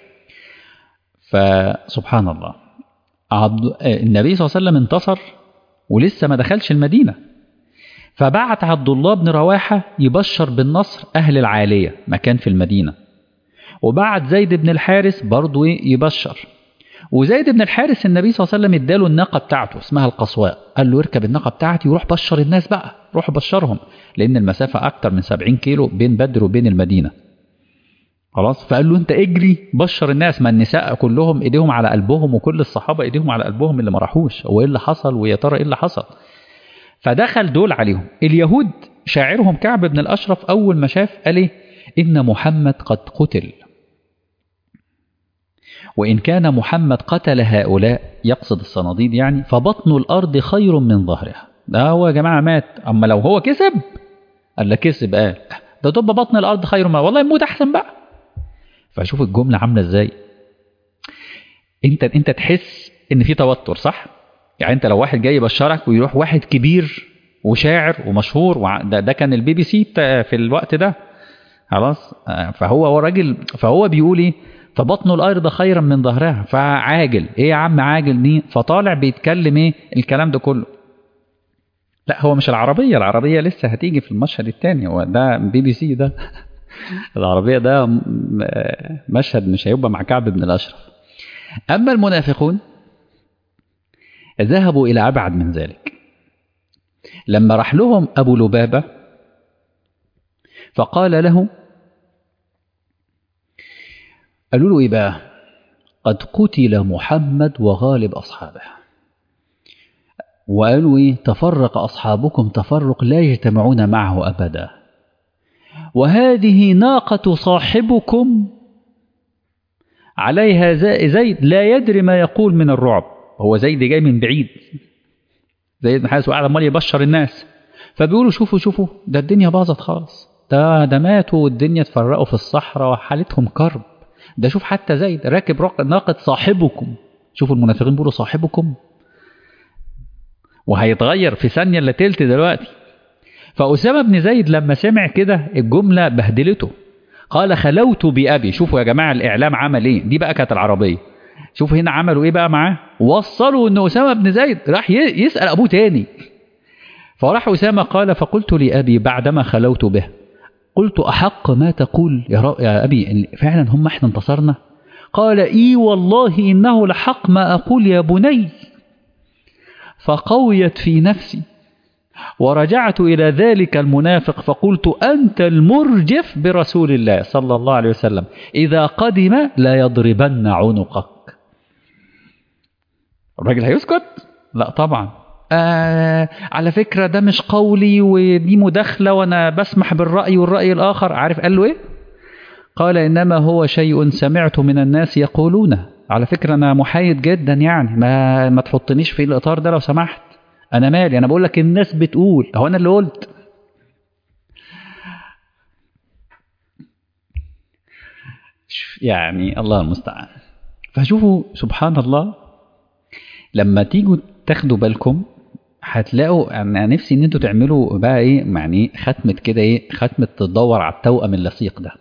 فسبحان الله، عبد النبي صلى الله عليه وسلم انتصر ولسه ما دخلش المدينة، فبعت عبد الله بن رواحة يبشر بالنصر أهل العالية مكان في المدينة، وبعت زيد بن الحارث برضو يبشر. وزيد بن الحارث النبي صلى الله عليه وسلم اداله الناقة بتاعته اسمها القصواء، قال له اركب الناقة بتاعتي وروح بشر الناس بقى، روح بشرهم، لأن المسافة أكتر من سبعين كيلو بين بدر وبين المدينة. خلاص، فقال له انت اجري بشر الناس، ما النساء كلهم ايديهم على قلبهم وكل الصحابة ايديهم على قلبهم اللي ما راحوش، هو ايه اللي حصل ويا ترى ايه اللي حصل. فدخل دول عليهم. اليهود شاعرهم كعب بن الأشرف أول ما شاف قال ايه، إن محمد قد قتل، وإن كان محمد قتل هؤلاء، يقصد الصناديد يعني، فبطن الأرض خير من ظهرها. ده هو يا جماعة مات، أما لو هو كسب، قال لك كسب، قال ده تبقى بطن الأرض خير من، والله يموت أحسن بقى. فشوف الجملة عاملة إزاي. أنت أنت تحس إن في توتر، صح؟ يعني أنت لو واحد جاي يبشرك ويروح واحد كبير وشاعر ومشهور، ده, ده كان البي بي سي في الوقت ده، خلاص. فهو هو راجل، فهو بيقول إيه، فبطن الأرض خيرا من ظهرها، فعاجل ايه يا عم عاجل دي، فطالع بيتكلم ايه الكلام ده كله. لا هو مش العربية، العربية لسه هتيجي في المشهد الثاني، هو ده بي بي سي ده العربية ده مشهد مش هيبقى مع كعب بن الأشرف. أما المنافقون ذهبوا إلى أبعد من ذلك. لما راح لهم أبو لبابة فقال له، قالوا له إيه بقى، قد قتل محمد وغالب أصحابه، وقالوا إيه، تفرق أصحابكم تفرق لا يجتمعون معه أبدا، وهذه ناقة صاحبكم عليها زيد لا يدري ما يقول من الرعب. هو زيد جاي من بعيد، زيد بن حارث وقاعد عمال يبشر الناس، فبيقولوا شوفوا شوفوا ده الدنيا باظت خالص، ده ده ماتوا والدنيا اتفرقوا في الصحراء وحالتهم كرب. ده شوف حتى زيد راكب ناقة صاحبكم، شوفوا المنافقين بيقولوا صاحبكم، وهيتغير في ثانية الا تلت دلوقتي. فأسامة بن زيد لما سمع كده الجملة بهدلته، قال خلوت بأبي. شوفوا يا جماعة الإعلام عمل إيه، دي بقى كانت العربية. شوفوا هنا عملوا إيه بقى معاه، وصلوا إن أسامة بن زيد راح يسأل أبوه تاني. فراح أسامة قال فقلت لأبي بعدما خلوت به، قلت أحق ما تقول يا, يا أبي، فعلا هم احنا انتصرنا؟ قال إي والله إنه لحق ما أقول يا بني. فقويت في نفسي ورجعت إلى ذلك المنافق فقلت أنت المرجف برسول الله صلى الله عليه وسلم، إذا قدم لا يضربن عنقك. الراجل هيسكت؟ لا طبعا. آه على فكرة ده مش قولي ودي مداخلة وأنا بسمح بالرأي والرأي الآخر. عارف قال له إيه؟ قال إنما هو شيء سمعت من الناس يقولونه. على فكرة أنا محايد جدا يعني، ما ما تحطنيش في الإطار ده لو سمحت، أنا مالي، أنا بقول لك الناس بتقول، هو أنا اللي قلت. يعني الله المستعان. فشوفوا سبحان الله، لما تيجوا تاخدوا بالكم هتلاقوا، انا نفسي ان انتوا تعملوا بقى ايه يعني، ختمه كده، ايه ختمه تدور على التوأم اللصيق ده.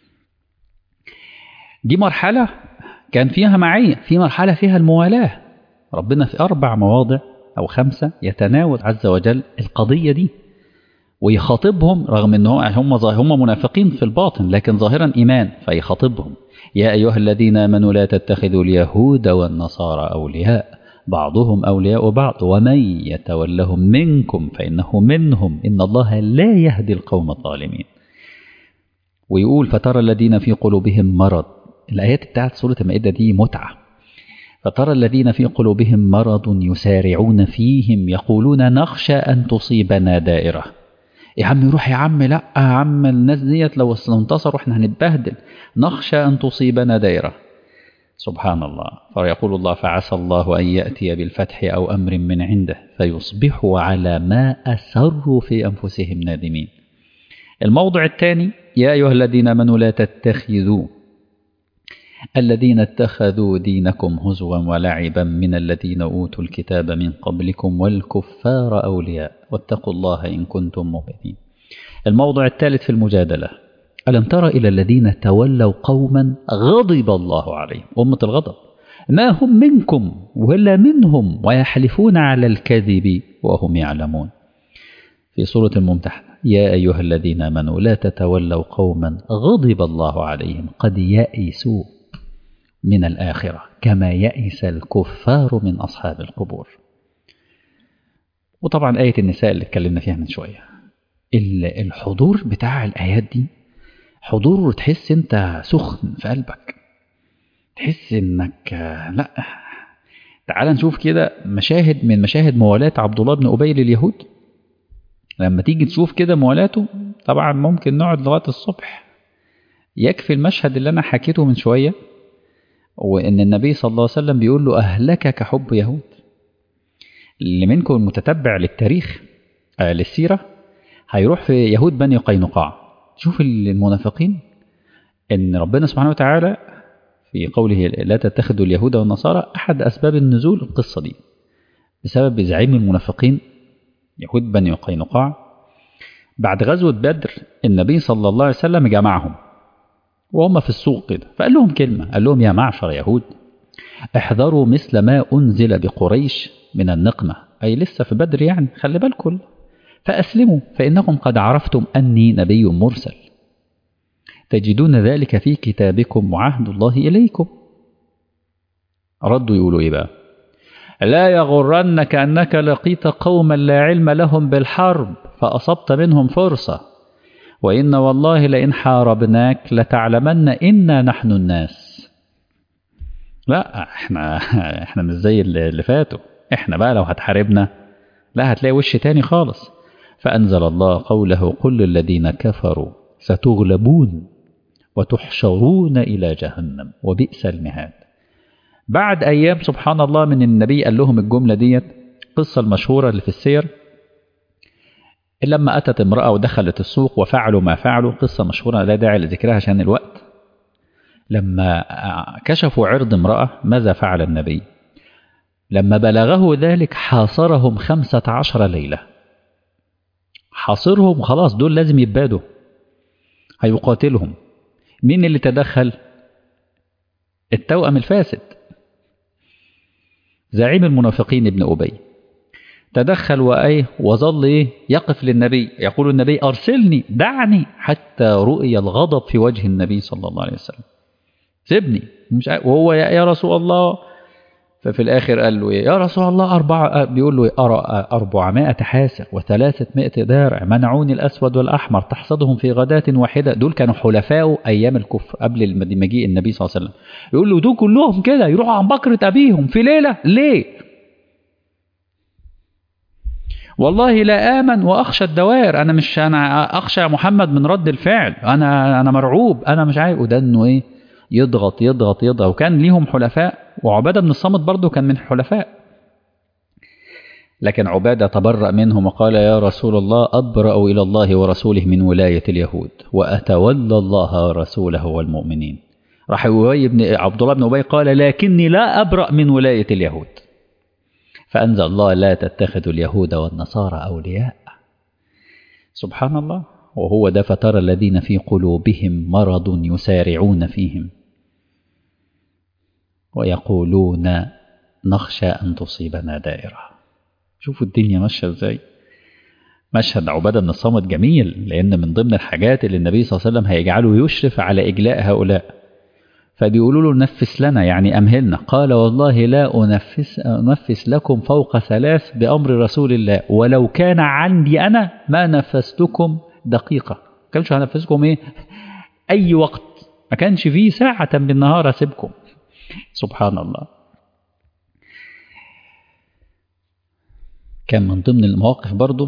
دي مرحله كان فيها معيه، في مرحله فيها الموالاه. ربنا في اربع مواضع او خمسه يتناول عز وجل القضيه دي ويخاطبهم، رغم ان هم هم منافقين في الباطن لكن ظاهرا ايمان، فيخاطبهم: يا ايها الذين امنوا لا تتخذوا اليهود والنصارى اولياء بعضهم أولياء بعض ومن يتولهم منكم فإنه منهم إن الله لا يهدي القوم الظالمين. ويقول: فترى الذين في قلوبهم مرض. الآيات بتاعت سورة المائدة دي متعة. فترى الذين في قلوبهم مرض يسارعون فيهم يقولون نخشى أن تصيبنا دائرة. يا عم روح يا عم، لا يا عم الناس ديت لو انتصروا احنا هنتبهدل، نخشى أن تصيبنا دائرة. سبحان الله. فيقول الله: فعسى الله أن يأتي بالفتح أو أمر من عنده فيصبحوا على ما أسروا في أنفسهم نادمين. الموضع الثاني: يا أيها الذين آمنوا لا تتخذوا الذين اتخذوا دينكم هزوا ولعبا من الذين أوتوا الكتاب من قبلكم والكفار أولياء واتقوا الله إن كنتم مؤمنين. الموضع الثالث في المجادلة: ألم تر إلى الذين تولوا قوما غضب الله عليهم، أمة الغضب، ما هم منكم ولا منهم ويحلفون على الكذب وهم يعلمون. في سورة الممتحنة: يا أيها الذين آمنوا لا تتولوا قوما غضب الله عليهم قد يئسوا من الآخرة كما يئس الكفار من أصحاب القبور. وطبعا آية النساء اللي اتكلمنا فيها من شوية، الحضور بتاع الآيات دي حضور تحس انت سخن في قلبك، تحس انك لا. تعال نشوف كده مشاهد من مشاهد موالاة عبد الله بن أبي لليهود. لما تيجي تشوف كده موالاته، طبعا ممكن نقعد لغاية الصبح. يكفي المشهد اللي انا حكيته من شوية، وان النبي صلى الله عليه وسلم بيقول له: أهلكك حب يهود. اللي منكم المتتبع للتاريخ آه للسيرة هيروح في يهود بني قينقاع، شوف المنافقين. ان ربنا سبحانه وتعالى في قوله لا تتخذوا اليهود والنصارى، احد اسباب النزول القصة دي بسبب زعيم المنافقين يهود بني قينقاع. بعد غزوة بدر النبي صلى الله عليه وسلم جمعهم وهم في السوق كده، فقال لهم كلمة، قال لهم: يا معشر يهود احذروا مثل ما أنزل بقريش من النقمة، أي لسه في بدر يعني، خلي بالكم، فأسلموا فإنكم قد عرفتم أني نبي مرسل تجدون ذلك في كتابكم وعهد الله إليكم. ردوا يقولوا إيه بقى؟ لا يغرنك أنك لقيت قوما لا علم لهم بالحرب فأصبت منهم فرصة، وإن والله لئن حاربناك لتعلمن إنا نحن الناس. لا احنا احنا مش زي اللي فاتوا، احنا بقى لو هتحاربنا لا هتلاقي وش تاني خالص. فأنزل الله قوله: قل للذين كفروا ستغلبون وتحشرون إلى جهنم وبئس المهاد. بعد أيام سبحان الله من النبي قال لهم الجملة ديت، قصة المشهورة اللي في السير لما أتت امرأة ودخلت السوق وفعلوا ما فعلوا، قصة مشهورة لا داعي لذكرها عشان الوقت. لما كشفوا عرض امرأة ماذا فعل النبي؟ لما بلغه ذلك حاصرهم خمسة عشر ليلة، حاصرهم خلاص، دول لازم يبادوا، هيقاتلهم. مين اللي تدخل؟ التوأم الفاسد، زعيم المنافقين ابن أبي تدخل وأيه وظل إيه يقف للنبي، يقول النبي: أرسلني دعني، حتى رؤي الغضب في وجه النبي صلى الله عليه وسلم، سيبني مش وهو يا رسول الله. ففي الآخر قال له: يا رسول الله أربعة، بيقول له: أرى أربعمائة حاسر وثلاثمائة دارع منعوني الأسود والأحمر تحصدهم في غداة واحدة. دول كانوا حلفاء أيام الكفر قبل مجيء النبي صلى الله عليه وسلم. يقول له: دول كلهم كده يروحوا عن بكرة أبيهم في ليلة ليه؟ والله لا آمن وأخشى الدوائر، أنا مش أنا أخشى محمد من رد الفعل، أنا أنا مرعوب، أنا مش عارف. وده إنه إيه، يضغط يضغط يضغط. وكان ليهم حلفاء، وعبادة بن الصامت برضه كان من الحلفاء، لكن عبادة تبرأ منهم وقال يا رسول الله أبرأ إلى الله ورسوله من ولاية اليهود وأتولى الله ورسوله والمؤمنين. راح أبي بن عبد الله بن أبي قال لكني لا أبرأ من ولاية اليهود، فأنزل الله لا تتخذوا اليهود والنصارى أولياء. سبحان الله. وهو ده فترى الذين في قلوبهم مرض يسارعون فيهم ويقولون نخشى أن تصيبنا دائرة. شوفوا الدنيا ماشية ازاي. مشهد عبادة بن الصامت جميل، لأن من ضمن الحاجات اللي النبي صلى الله عليه وسلم هيجعله يشرف على إجلاء هؤلاء، فبيقولوا له نفس لنا يعني أمهلنا. قال والله لا أنفس, أنفس لكم فوق ثلاث بأمر رسول الله، ولو كان عندي أنا ما نفستكم دقيقة. ما كانش هنفسكم إيه أي وقت، ما كانش فيه ساعة بالنهار أسيبكم. سبحان الله. كان من ضمن المواقف برضو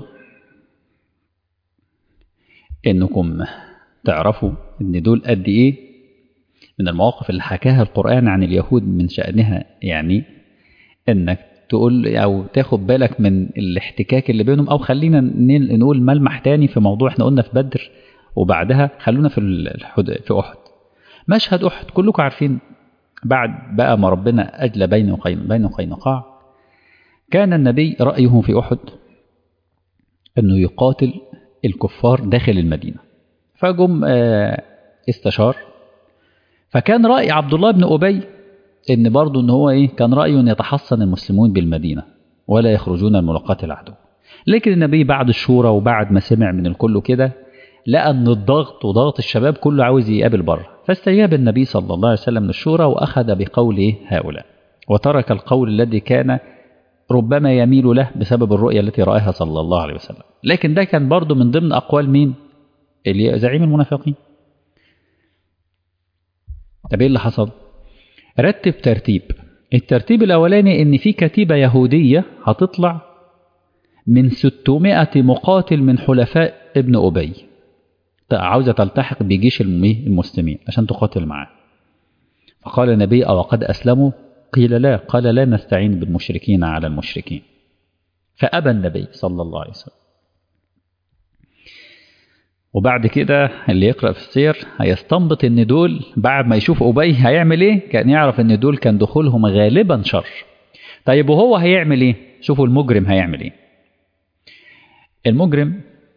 إنكم تعرفوا إن دول قد إيه من المواقف اللي حكاها القرآن عن اليهود من شأنها، يعني إنك تقول أو تاخد بالك من الاحتكاك اللي بينهم. أو خلينا نقول ملمح تاني في موضوع إحنا قلنا في بدر، وبعدها خلونا في الحد في أحد. مشهد أحد كلكم عارفين، بعد بقى ما ربنا أجلى بين بين قينقاع، كان النبي رأيه في أحد أنه يقاتل الكفار داخل المدينة، فجم استشار. فكان رأي عبد الله بن أبي إن برضو إن هو إيه، كان رأيه أن يتحصن المسلمون بالمدينة ولا يخرجون الملاقاة العدو. لكن النبي بعد الشورى وبعد ما سمع من الكل كده، لقى أن الضغط وضغط الشباب كله عاوز يقابل بره، فاستجاب النبي صلى الله عليه وسلم للشورى وأخذ بقول هؤلاء، وترك القول الذي كان ربما يميل له بسبب الرؤية التي رأيها صلى الله عليه وسلم. لكن ده كان برضو من ضمن أقوال مين؟ اللي زعيم المنافقين. طب ايه اللي حصل؟ رتب ترتيب. الترتيب الأولاني إن في كتيبة يهودية هتطلع من ستمائة مقاتل من حلفاء ابن أبي، عاوزة تلتحق بجيش المسلمين عشان تقاتل معاه. فقال النبي أو قد أسلموا؟ قيل لا. قال لا نستعين بالمشركين على المشركين. فأبى النبي صلى الله عليه وسلم. وبعد كده اللي يقرأ في السير هيستنبط ان دول بعد ما يشوف أبي هيعمل ايه، كان يعرف ان دول كان دخولهم غالبا شر. طيب وهو هيعمل ايه؟ شوفوا المجرم هيعمل ايه. المجرم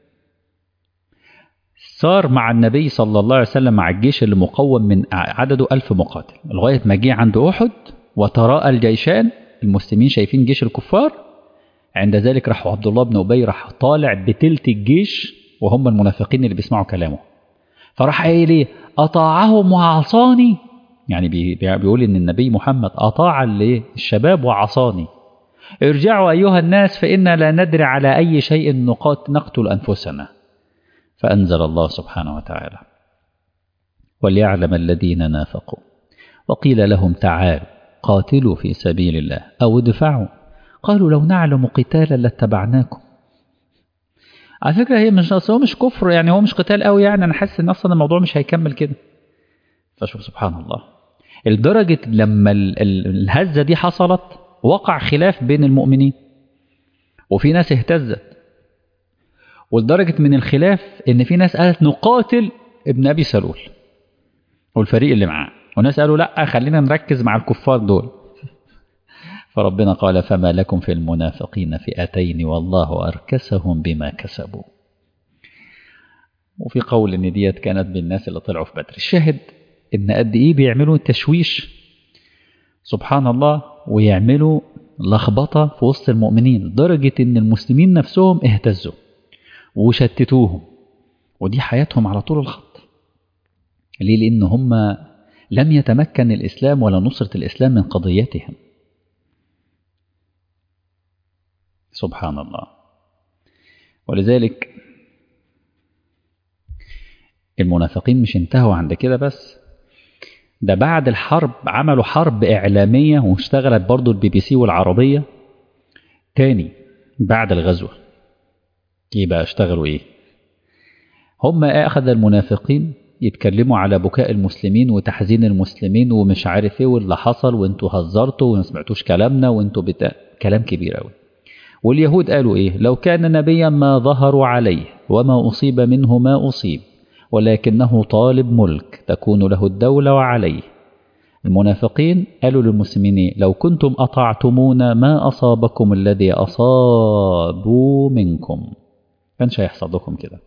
صار مع النبي صلى الله عليه وسلم مع الجيش اللي مقوم من عدده ألف مقاتل لغاية ما جه عند أحد وتراءى الجيشان، المسلمين شايفين جيش الكفار. عند ذلك راح عبد الله بن أبي راح طالع بتلت الجيش وهم المنافقين اللي بيسمعوا كلامه، فراح قايل ايه؟ أطاعهم وعصاني. يعني بيقول ان النبي محمد أطاع الشباب وعصاني. ارجعوا أيها الناس فإنا لا ندري على أي شيء نقتل أنفسنا. فأنزل الله سبحانه وتعالى وليعلم الذين نافقوا وقيل لهم تعالوا قاتلوا في سبيل الله أو ادفعوا قالوا لو نعلم قتالا لاتبعناكم. على فكرة هي مش هو مش كفر، يعني هو مش قتال قوي، يعني أنا حاسس إن أصلا الموضوع مش هيكمل كده. فشوف سبحان الله، لدرجة لما الهزة دي حصلت وقع خلاف بين المؤمنين وفي ناس اهتزت، ولدرجة من الخلاف إن في ناس قالت نقاتل ابن أبي سلول والفريق اللي معاه، وناس قالوا لأ خلينا نركز مع الكفار دول. فربنا قال فما لكم في المنافقين فئتين والله أركسهم بما كسبوا. وفي قول إن ديت كانت بالناس اللي طلعوا في بدر. الشاهد إن قد إيه بيعملوا تشويش سبحان الله، ويعملوا لخبطة في وسط المؤمنين لدرجة إن المسلمين نفسهم اهتزوا وشتتوهم، ودي حياتهم على طول الخط. ليه؟ لأن هم لم يتمكن الإسلام ولا نصرة الإسلام من قضيتهم. سبحان الله. ولذلك المنافقين مش انتهوا عند كده بس، ده بعد الحرب عملوا حرب إعلامية واشتغلت برضو البي بي سي والعربية تاني بعد الغزوة. يبقى اشتغلوا ايه؟ هم اخذ المنافقين يتكلموا على بكاء المسلمين وتحزين المسلمين ومش عارف ايه واللي حصل، وانتوا هزرتوا وما سمعتوش كلامنا وانتوا بتا... كلام كبير قوي. واليهود قالوا ايه؟ لو كان نبيا ما ظهروا عليه وما أصيب منه ما أصيب، ولكنه طالب ملك تكون له الدولة وعليه. المنافقين قالوا للمسلمين لو كنتم أطعتمونا ما أصابكم الذي أصابوا منكم، كانش هيحصل لكم كده.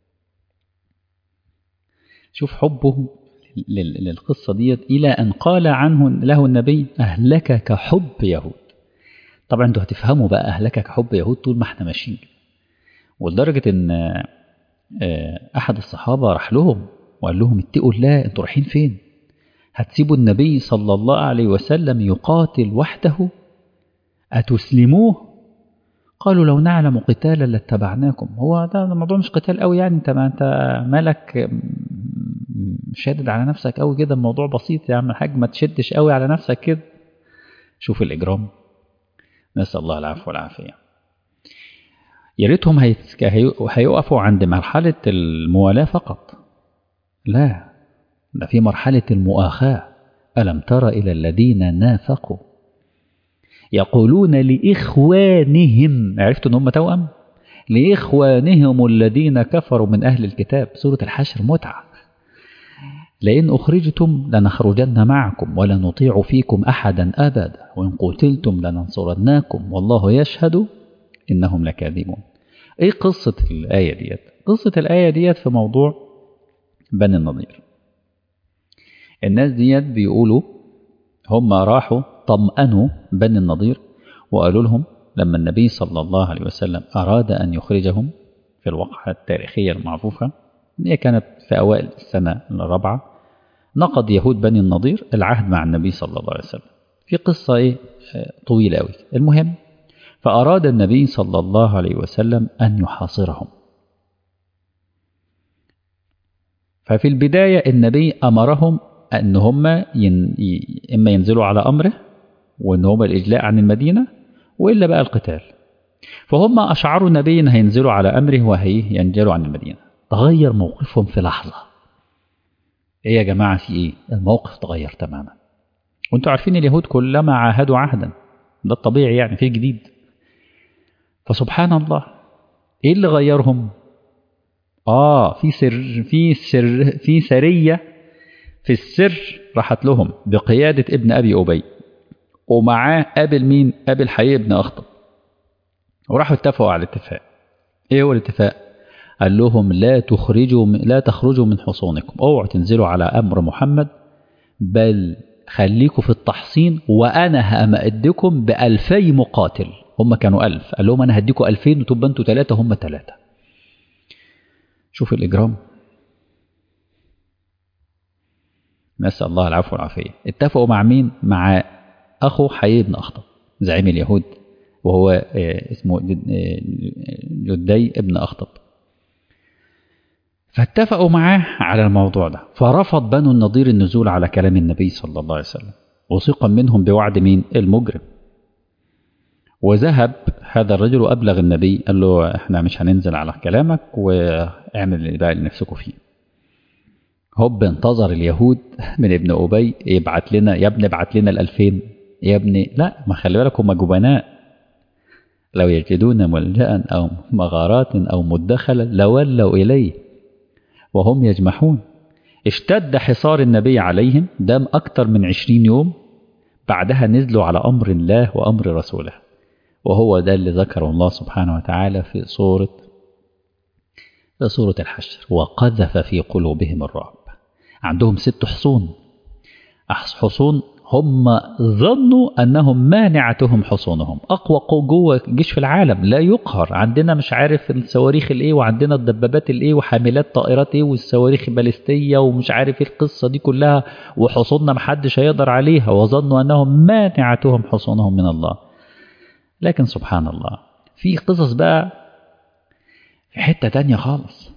شوف حبه للقصة ديت إلى أن قال عنه له النبي أهلكك حب يهود. طبعا انتوا هتفهموا بقى أهلكك حب يهود طول ما احنا ماشيين. ولدرجة ان أحد الصحابة راح لهم وقال لهم اتقوا الله، انتوا رايحين فين؟ هتسيبوا النبي صلى الله عليه وسلم يقاتل وحده؟ أتسلموه؟ قالوا لو نعلم قتالا لاتبعناكم. هو ده الموضوع مش قتال قوي يعني، انت ما انت مالك شادد على نفسك قوي كده، الموضوع بسيط يا عم الحاج، ما تشدش قوي على نفسك كده. شوف الإجرام، نسأل الله العفو والعافية. يا ريتهم هيقفوا عند مرحلة الموالاة فقط، لا، ده في مرحلة المؤاخاة. ألم تر إلى الذين نافقوا يقولون لإخوانهم، عرفتوا أن هم توأم؟ لإخوانهم الذين كفروا من أهل الكتاب. سورة الحشر متعة. لئن أخرجتم لنخرجن معكم ولا نطيع فيكم أحدا أبدا وإن قتلتم لننصرناكم والله يشهد إنهم لكاذبون. إيه قصة الآية ديت؟ قصة الآية ديت في موضوع بني النضير. الناس ديت بيقولوا هم راحوا طمأنوا بني النضير وقالوا لهم لما النبي صلى الله عليه وسلم أراد أن يخرجهم في الوقعة التاريخية المعروفة، هي كانت في أوائل السنة الرابعة، نقض يهود بني النضير العهد مع النبي صلى الله عليه وسلم في قصة إيه طويلة أوي. المهم فأراد النبي صلى الله عليه وسلم أن يحاصرهم. ففي البداية النبي أمرهم أن هم ين... إما ينزلوا على أمره وأن هم الإجلاء عن المدينة وإلا بقى القتال. فهم أشعروا النبي أن هينزلوا على أمره وهي ينزلوا عن المدينة. تغير موقفهم في لحظة. إيه يا جماعة في إيه؟ الموقف تغير تماما. وانتوا عارفين اليهود كلما عاهدوا عهدا، ده الطبيعي يعني، في جديد. فسبحان الله إيه اللي غيرهم؟ آه في سر في سر في سرية في السر راحت لهم بقيادة ابن أبي أبي، ومعاه قابل مين؟ قابل حيي بن أخطب، وراحوا اتفقوا على الاتفاق. إيه هو الاتفاق؟ قال لهم لا تخرجوا لا تخرجوا من حصونكم، اوعوا تنزلوا على أمر محمد، بل خليكوا في التحصين وأنا همأدكم بألفي مقاتل. هم كانوا ألف، قال لهم أنا هديكوا ألفين وتبقى انتوا ثلاثة هم ثلاثة. شوف الإجرام، نسأل الله العفو والعافية. اتفقوا مع مين؟ مع أخو حيي بن أخطب زعيم اليهود، وهو اسمه جدي ابن أخطب. فاتفقوا معاه على الموضوع ده، فرفض بنو النضير النزول على كلام النبي صلى الله عليه وسلم، وثقا منهم بوعد مين؟ المجرم. وذهب هذا الرجل وأبلغ النبي، قال له احنا مش هننزل على كلامك واعمل اللي بقى اللي نفسكوا فيه. هوب انتظر اليهود من ابن أبي يبعت لنا، يا ابني ابعت لنا الألفين يا ابني، لا ما خلي بالك هم جبناء، لو يجدون ملجأ أو مغارات أو مدخلا لولوا إليه وهم يجمحون. اشتد حصار النبي عليهم، دام أكثر من عشرين يوم. بعدها نزلوا على أمر الله وأمر رسوله، وهو ده اللي ذكره الله سبحانه وتعالى في سورة في سورة الحشر. وقذف في قلوبهم الرعب. عندهم ست حصون، حصون هم ظنوا أنهم مانعتهم حصونهم، أقوى قوة جيش في العالم لا يقهر. عندنا مش عارف الصواريخ الإيه، وعندنا الدبابات الإيه، وحاملات طائرات إيه، والصواريخ البالستية، ومش عارف القصة دي كلها، وحصوننا محدش هيقدر عليها، وظنوا أنهم مانعتهم حصونهم من الله. لكن سبحان الله في قصص بقى في حتة تانية خالص.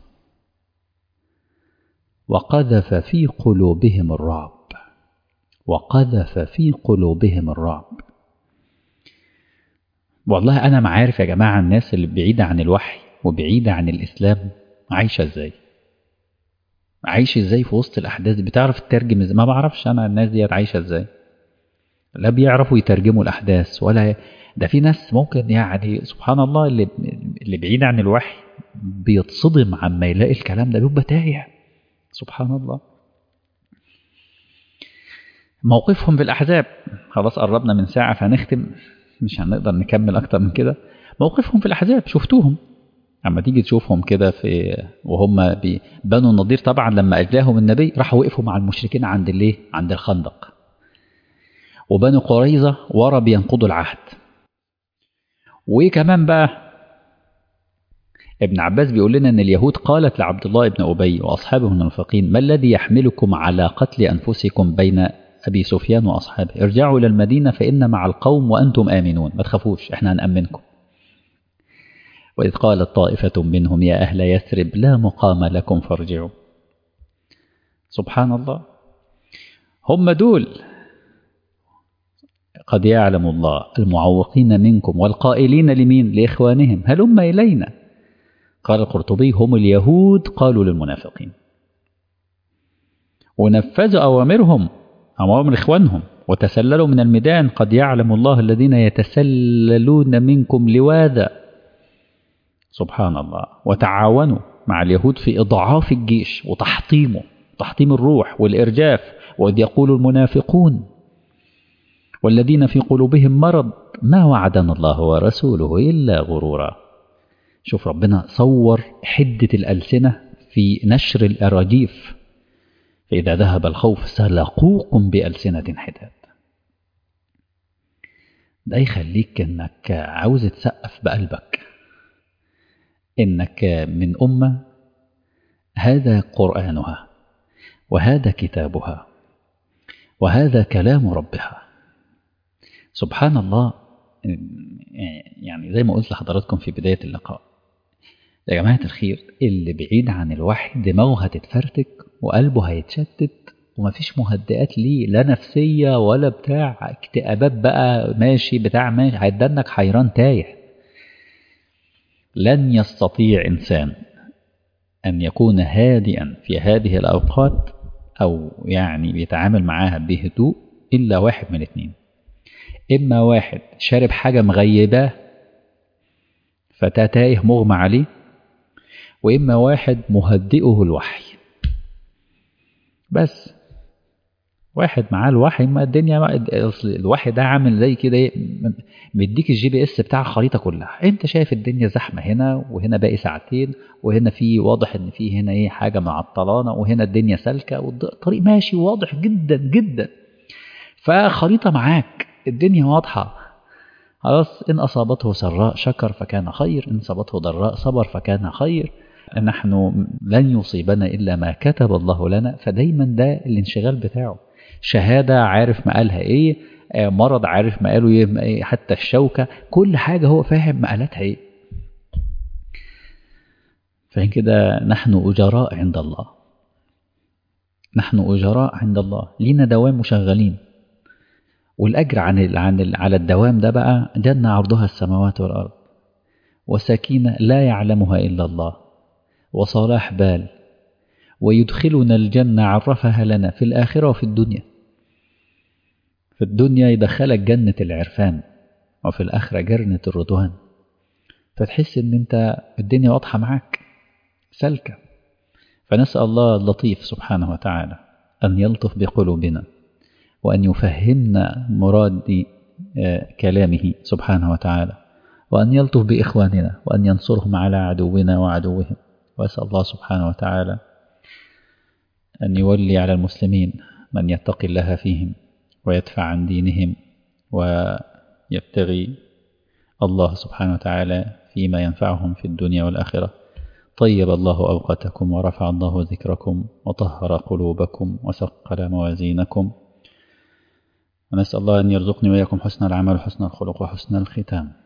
وقذف في قلوبهم الرعب، وقذف في قلوبهم الرعب. والله أنا ما عارف يا جماعة، الناس اللي بعيدة عن الوحي وبعيدة عن الإسلام عايشة إزاي؟ عايشة إزاي في وسط الأحداث؟ بتعرف تترجم إزاي؟ ما بعرفش أنا الناس دي عايشة إزاي. لا بيعرفوا يترجموا الأحداث ولا ده. في ناس ممكن يعني سبحان الله اللي اللي بعيد عن الوحي بيتصدم عما يلاقي الكلام ده، بيبقى تايه. سبحان الله. موقفهم في الأحزاب، خلاص قربنا من ساعة فهنختم، مش هنقدر نكمل أكتر من كده. موقفهم في الأحزاب شفتوهم، اما تيجي تشوفهم كده في وهم بنو النضير، طبعا لما أجلاهم النبي راحوا وقفوا مع المشركين عند الايه؟ عند الخندق. وبنو قريظة ورا بينقضوا العهد. وكمان بقى ابن عباس بيقول لنا ان اليهود قالت لعبد الله بن أبي واصحابه المنافقين: ما الذي يحملكم على قتل انفسكم بين ابي سفيان واصحابه؟ ارجعوا الى المدينة فان مع القوم وانتم امنون، ما تخافوش احنا هنأمنكم. وإذ قالت طائفة منهم يا أهل يثرب لا مقام لكم فارجعوا. سبحان الله. هم دول قد يعلم الله المعوقين منكم والقائلين لمين؟ لإخوانهم هلم إلينا. قال القرطبي: هم اليهود قالوا للمنافقين ونفذوا أوامرهم أوامر إخوانهم وتسللوا من الميدان. قد يعلم الله الذين يتسللون منكم لواذا. سبحان الله. وتعاونوا مع اليهود في إضعاف الجيش وتحطيمه، تحطيم الروح والإرجاف. وإذ يقول المنافقون والذين في قلوبهم مرض ما وعدنا الله ورسوله إلا غرورا. شوف ربنا صور حدة الألسنة في نشر الأراجيف. فإذا ذهب الخوف سلقوكم بألسنة حداد. ده يخليك إنك عاوز تسقف بقلبك إنك من أمة هذا قرآنها وهذا كتابها وهذا كلام ربها. سبحان الله. يعني زي ما قلت لحضراتكم في بداية اللقاء، يا جماعة الخير، اللي بعيد عن الوحي دماغه هتتفرتك وقلبه هيتشتت ومفيش مهدئات ليه، لا نفسية ولا بتاع اكتئابات بقى ماشي بتاع ماشي، هيدنك حيران تايه. لن يستطيع إنسان أن يكون هادئا في هذه الأوقات أو يعني بيتعامل معاها بهدوء إلا واحد من اثنين: إما واحد شارب حاجة مغيباه فتاه مغمى عليه، وإما واحد مهدئه الوحي. بس واحد معاه الوحي، ما الدنيا الوحي ده عامل زي كده مديك الجي بي اس بتاع الخريطة كلها. انت شايف الدنيا زحمة هنا وهنا باقي ساعتين وهنا في واضح ان في هنا ايه حاجة معطلانة وهنا الدنيا سالكة والطريق ماشي واضح جدا جدا. فخريطة معاك الدنيا واضحة خلاص. ان اصابته سراء شكر فكان خير، ان اصابته ضراء صبر فكان خير. نحن لن يصيبنا الا ما كتب الله لنا. فدايما ده الانشغال بتاعه. شهادة عارف مقالها ايه، مرض عارف مقاله ايه، حتى الشوكة كل حاجة هو فاهم مقالاتها ايه. فإن كده نحن أجراء عند الله، نحن أجراء عند الله، لينا دوام مشغلين. والأجر عن عن على الدوام ده بقى جنة عرضها السماوات والأرض، وسكينة لا يعلمها إلا الله، وصلاح بال، ويدخلنا الجنة عرفها لنا في الآخرة وفي الدنيا. في الدنيا يدخلك جنة العرفان، وفي الآخرة جنة الرضوان. فتحس ان انت الدنيا واضحة معاك سلكة. فنسأل الله اللطيف سبحانه وتعالى أن يلطف بقلوبنا وأن يفهمنا مراد كلامه سبحانه وتعالى، وأن يلطف بإخواننا وأن ينصرهم على عدونا وعدوهم. وأسأل الله سبحانه وتعالى أن يولي على المسلمين من يتقي الله فيهم ويدفع عن دينهم ويبتغي الله سبحانه وتعالى فيما ينفعهم في الدنيا والآخرة. طيب الله أوقاتكم ورفع الله ذكركم وطهر قلوبكم وثقل موازينكم. ونسأل الله أن يرزقني وإياكم حسن العمل وحسن الخلق وحسن الختام.